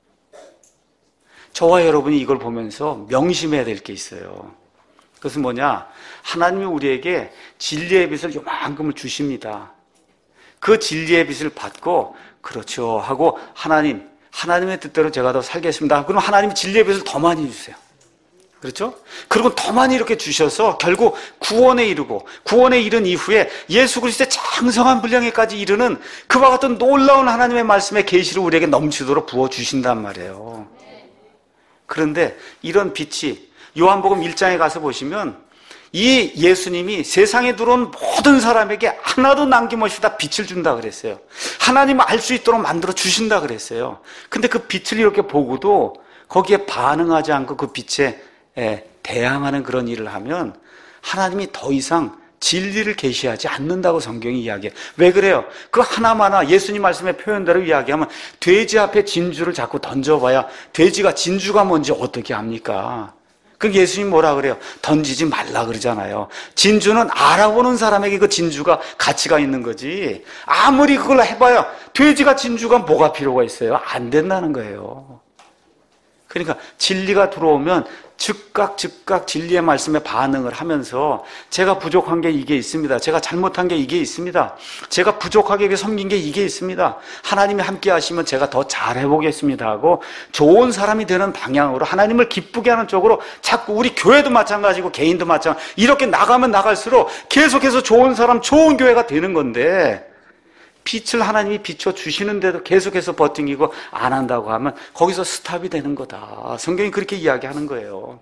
[SPEAKER 1] 저와 여러분이 이걸 보면서 명심해야 될 게 있어요. 그것은 뭐냐? 하나님이 우리에게 진리의 빛을 요만큼을 주십니다. 그 진리의 빛을 받고 그렇죠 하고 하나님의 뜻대로 제가 더 살겠습니다. 그럼 하나님이 진리의 빛을 더 많이 주세요. 그렇죠? 그리고 더 많이 이렇게 주셔서 결국 구원에 이르고 구원에 이른 이후에 예수 그리스도의 장성한 분량에까지 이르는 그와 같은 놀라운 하나님의 말씀의 계시를 우리에게 넘치도록 부어주신단 말이에요. 그런데 이런 빛이 요한복음 1장에 가서 보시면 이 예수님이 세상에 들어온 모든 사람에게 하나도 남김없이 다 빛을 준다 그랬어요. 하나님을 알 수 있도록 만들어 주신다 그랬어요. 근데 그 빛을 이렇게 보고도 거기에 반응하지 않고 그 빛에 대항하는 그런 일을 하면 하나님이 더 이상 진리를 계시하지 않는다고 성경이 이야기해요. 왜 그래요? 그 하나마나 예수님 말씀의 표현대로 이야기하면 돼지 앞에 진주를 자꾸 던져봐야 돼지가 진주가 뭔지 어떻게 압니까? 그 예수님 뭐라 그래요? 던지지 말라 그러잖아요. 진주는 알아보는 사람에게 그 진주가 가치가 있는 거지. 아무리 그걸 해봐야 돼지가 진주가 뭐가 필요가 있어요? 안 된다는 거예요. 그러니까 진리가 들어오면 즉각 진리의 말씀에 반응을 하면서 제가 부족한 게 이게 있습니다. 제가 잘못한 게 이게 있습니다. 제가 부족하게 섬긴 게 이게 있습니다. 하나님이 함께 하시면 제가 더 잘해보겠습니다 하고 좋은 사람이 되는 방향으로 하나님을 기쁘게 하는 쪽으로 자꾸 우리 교회도 마찬가지고 개인도 마찬가지고 이렇게 나가면 나갈수록 계속해서 좋은 사람, 좋은 교회가 되는 건데 빛을 하나님이 비춰주시는데도 계속해서 버팅기고 안 한다고 하면 거기서 스탑이 되는 거다. 성경이 그렇게 이야기하는 거예요.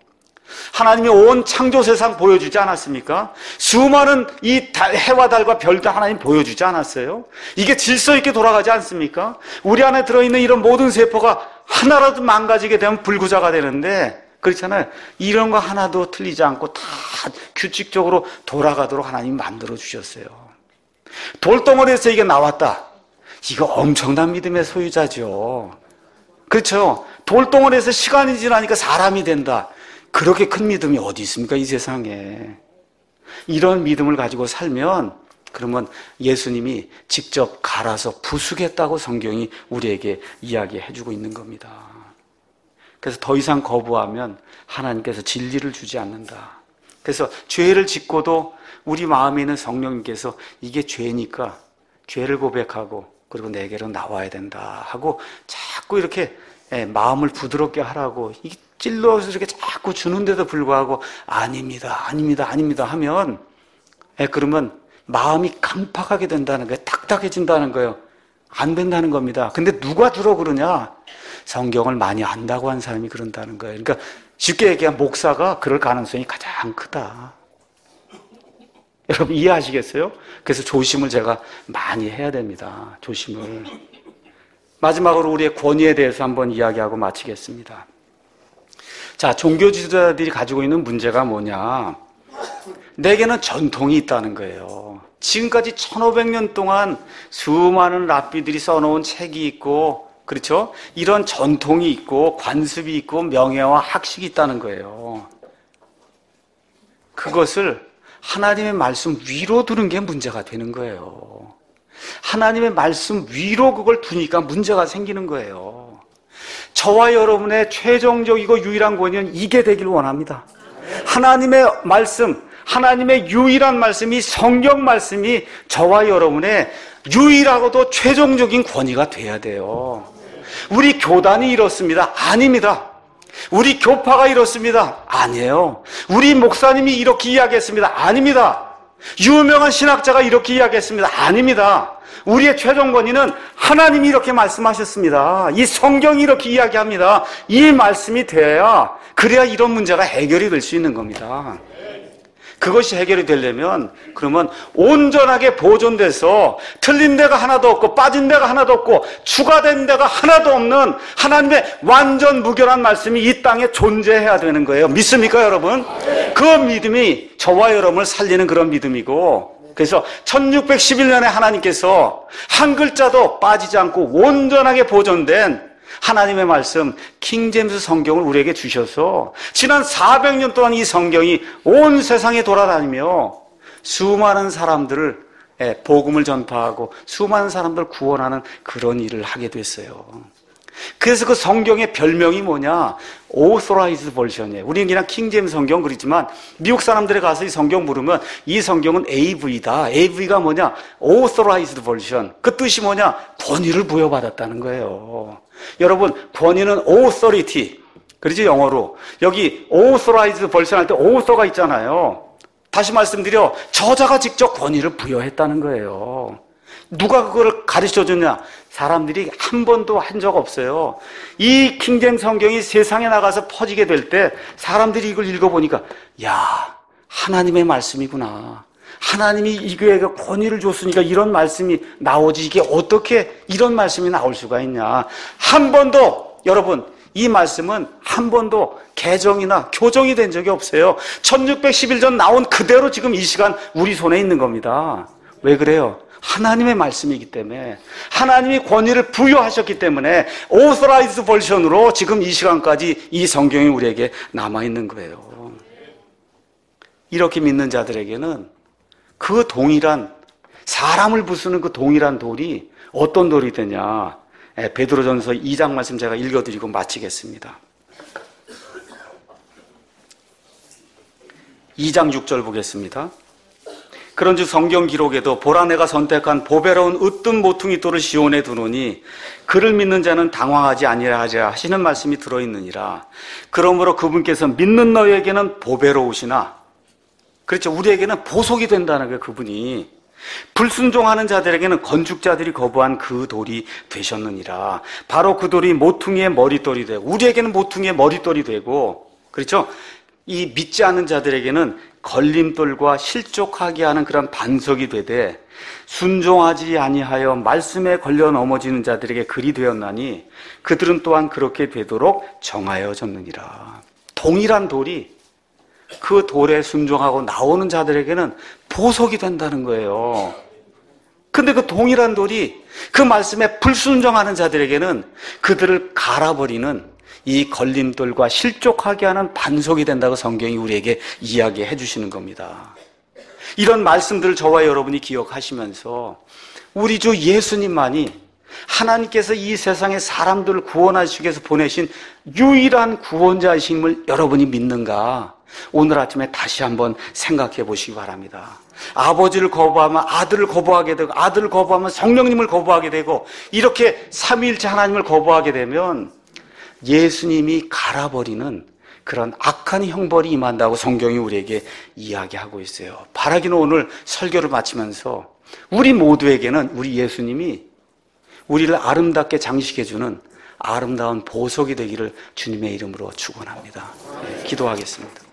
[SPEAKER 1] 하나님이 온 창조 세상 보여주지 않았습니까? 수많은 이 해와 달과 별도 하나님 보여주지 않았어요? 이게 질서 있게 돌아가지 않습니까? 우리 안에 들어있는 이런 모든 세포가 하나라도 망가지게 되면 불구자가 되는데, 그렇잖아요. 이런 거 하나도 틀리지 않고 다 규칙적으로 돌아가도록 하나님이 만들어 주셨어요. 돌덩어리에서 이게 나왔다. 이거 엄청난 믿음의 소유자죠. 그렇죠? 돌덩어리에서 시간이 지나니까 사람이 된다. 그렇게 큰 믿음이 어디 있습니까, 이 세상에. 이런 믿음을 가지고 살면 그러면 예수님이 직접 갈아서 부수겠다고 성경이 우리에게 이야기해주고 있는 겁니다. 그래서 더 이상 거부하면 하나님께서 진리를 주지 않는다. 그래서 죄를 짓고도 우리 마음에 있는 성령님께서 이게 죄니까 죄를 고백하고 그리고 내게로 나와야 된다 하고 자꾸 이렇게 마음을 부드럽게 하라고 이게 찔러서 이렇게 자꾸 주는데도 불구하고 아닙니다, 아닙니다, 아닙니다 하면 그러면 마음이 강팍하게 된다는 거예요. 딱딱해진다는 거예요. 안 된다는 겁니다. 근데 누가 주로 그러냐? 성경을 많이 안다고 한 사람이 그런다는 거예요. 그러니까 쉽게 얘기하면 목사가 그럴 가능성이 가장 크다. 여러분 이해하시겠어요? 그래서 조심을 제가 많이 해야 됩니다. 조심을. 마지막으로 우리의 권위에 대해서 한번 이야기하고 마치겠습니다. 자, 종교 지도자들이 가지고 있는 문제가 뭐냐? 내게는 전통이 있다는 거예요. 지금까지 1500년 동안 수많은 랍비들이 써놓은 책이 있고, 그렇죠? 이런 전통이 있고 관습이 있고 명예와 학식이 있다는 거예요. 그것을 하나님의 말씀 위로 두는 게 문제가 되는 거예요. 하나님의 말씀 위로 그걸 두니까 문제가 생기는 거예요. 저와 여러분의 최종적이고 유일한 권위는 이게 되길 원합니다. 하나님의 말씀, 하나님의 유일한 말씀이 성경 말씀이 저와 여러분의 유일하고도 최종적인 권위가 돼야 돼요. 우리 교단이 이렇습니다. 아닙니다. 우리 교파가 이렇습니다. 아니에요. 우리 목사님이 이렇게 이야기했습니다. 아닙니다. 유명한 신학자가 이렇게 이야기했습니다. 아닙니다. 우리의 최종 권위는 하나님이 이렇게 말씀하셨습니다. 이 성경이 이렇게 이야기합니다. 이 말씀이 돼야 그래야 이런 문제가 해결이 될 수 있는 겁니다. 그것이 해결이 되려면 그러면 온전하게 보존돼서 틀린 데가 하나도 없고 빠진 데가 하나도 없고 추가된 데가 하나도 없는 하나님의 완전 무결한 말씀이 이 땅에 존재해야 되는 거예요. 믿습니까 여러분? 그 믿음이 저와 여러분을 살리는 그런 믿음이고, 그래서 1611년에 하나님께서 한 글자도 빠지지 않고 온전하게 보존된 하나님의 말씀 킹제임스 성경을 우리에게 주셔서 지난 400년 동안 이 성경이 온 세상에 돌아다니며 수많은 사람들을 복음을 전파하고 수많은 사람들을 구원하는 그런 일을 하게 됐어요. 그래서 그 성경의 별명이 뭐냐? Authorized Version이에요. 우리는 그냥 킹제임스 성경 그러지만 미국 사람들이 가서 이 성경 물으면 이 성경은 AV다. AV가 뭐냐? Authorized Version. 그 뜻이 뭐냐? 권위를 부여받았다는 거예요. 여러분, 권위는 authority. 그러지 영어로. 여기 authorized version 할 때 author가 있잖아요. 다시 말씀드려, 저자가 직접 권위를 부여했다는 거예요. 누가 그걸 가르쳐줬냐? 사람들이 한 번도 한 적 없어요. 이 킹제임스 성경이 세상에 나가서 퍼지게 될 때 사람들이 이걸 읽어보니까 야, 하나님의 말씀이구나. 하나님이 이거에게 권위를 줬으니까 이런 말씀이 나오지. 이게 어떻게 이런 말씀이 나올 수가 있냐. 한 번도, 여러분, 이 말씀은 한 번도 개정이나 교정이 된 적이 없어요. 1611년 나온 그대로 지금 이 시간 우리 손에 있는 겁니다. 왜 그래요? 하나님의 말씀이기 때문에, 하나님이 권위를 부여하셨기 때문에 Authorized Version으로 지금 이 시간까지 이 성경이 우리에게 남아있는 거예요. 이렇게 믿는 자들에게는 그 동일한, 사람을 부수는 그 동일한 돌이 어떤 돌이 되냐? 베드로전서 2장 말씀 제가 읽어드리고 마치겠습니다. 2장 6절 보겠습니다. 그런즉 성경 기록에도 보라 내가 선택한 보배로운 으뜸 모퉁이 돌을 시온에 두노니 그를 믿는 자는 당황하지 아니하리라 하시는 말씀이 들어있느니라. 그러므로 그분께서 믿는 너희에게는 보배로우시나, 그렇죠, 우리에게는 보석이 된다는 거예요. 그분이 불순종하는 자들에게는 건축자들이 거부한 그 돌이 되셨느니라. 바로 그 돌이 모퉁이의 머릿돌이 되고, 우리에게는 모퉁이의 머릿돌이 되고, 그렇죠, 이 믿지 않는 자들에게는 걸림돌과 실족하게 하는 그런 반석이 되되 순종하지 아니하여 말씀에 걸려 넘어지는 자들에게 글이 되었나니 그들은 또한 그렇게 되도록 정하여졌느니라. 동일한 돌이 그 돌에 순종하고 나오는 자들에게는 보석이 된다는 거예요. 근데 그 동일한 돌이 그 말씀에 불순종하는 자들에게는 그들을 갈아버리는 이 걸림돌과 실족하게 하는 반석이 된다고 성경이 우리에게 이야기해 주시는 겁니다. 이런 말씀들을 저와 여러분이 기억하시면서 우리 주 예수님만이 하나님께서 이 세상의 사람들을 구원하시기 위해서 보내신 유일한 구원자이심을 여러분이 믿는가? 오늘 아침에 다시 한번 생각해 보시기 바랍니다. 아버지를 거부하면 아들을 거부하게 되고 아들을 거부하면 성령님을 거부하게 되고 이렇게 삼위일체 하나님을 거부하게 되면 예수님이 갈아버리는 그런 악한 형벌이 임한다고 성경이 우리에게 이야기하고 있어요. 바라기는 오늘 설교를 마치면서 우리 모두에게는 우리 예수님이 우리를 아름답게 장식해주는 아름다운 보석이 되기를 주님의 이름으로 축원합니다. 기도하겠습니다.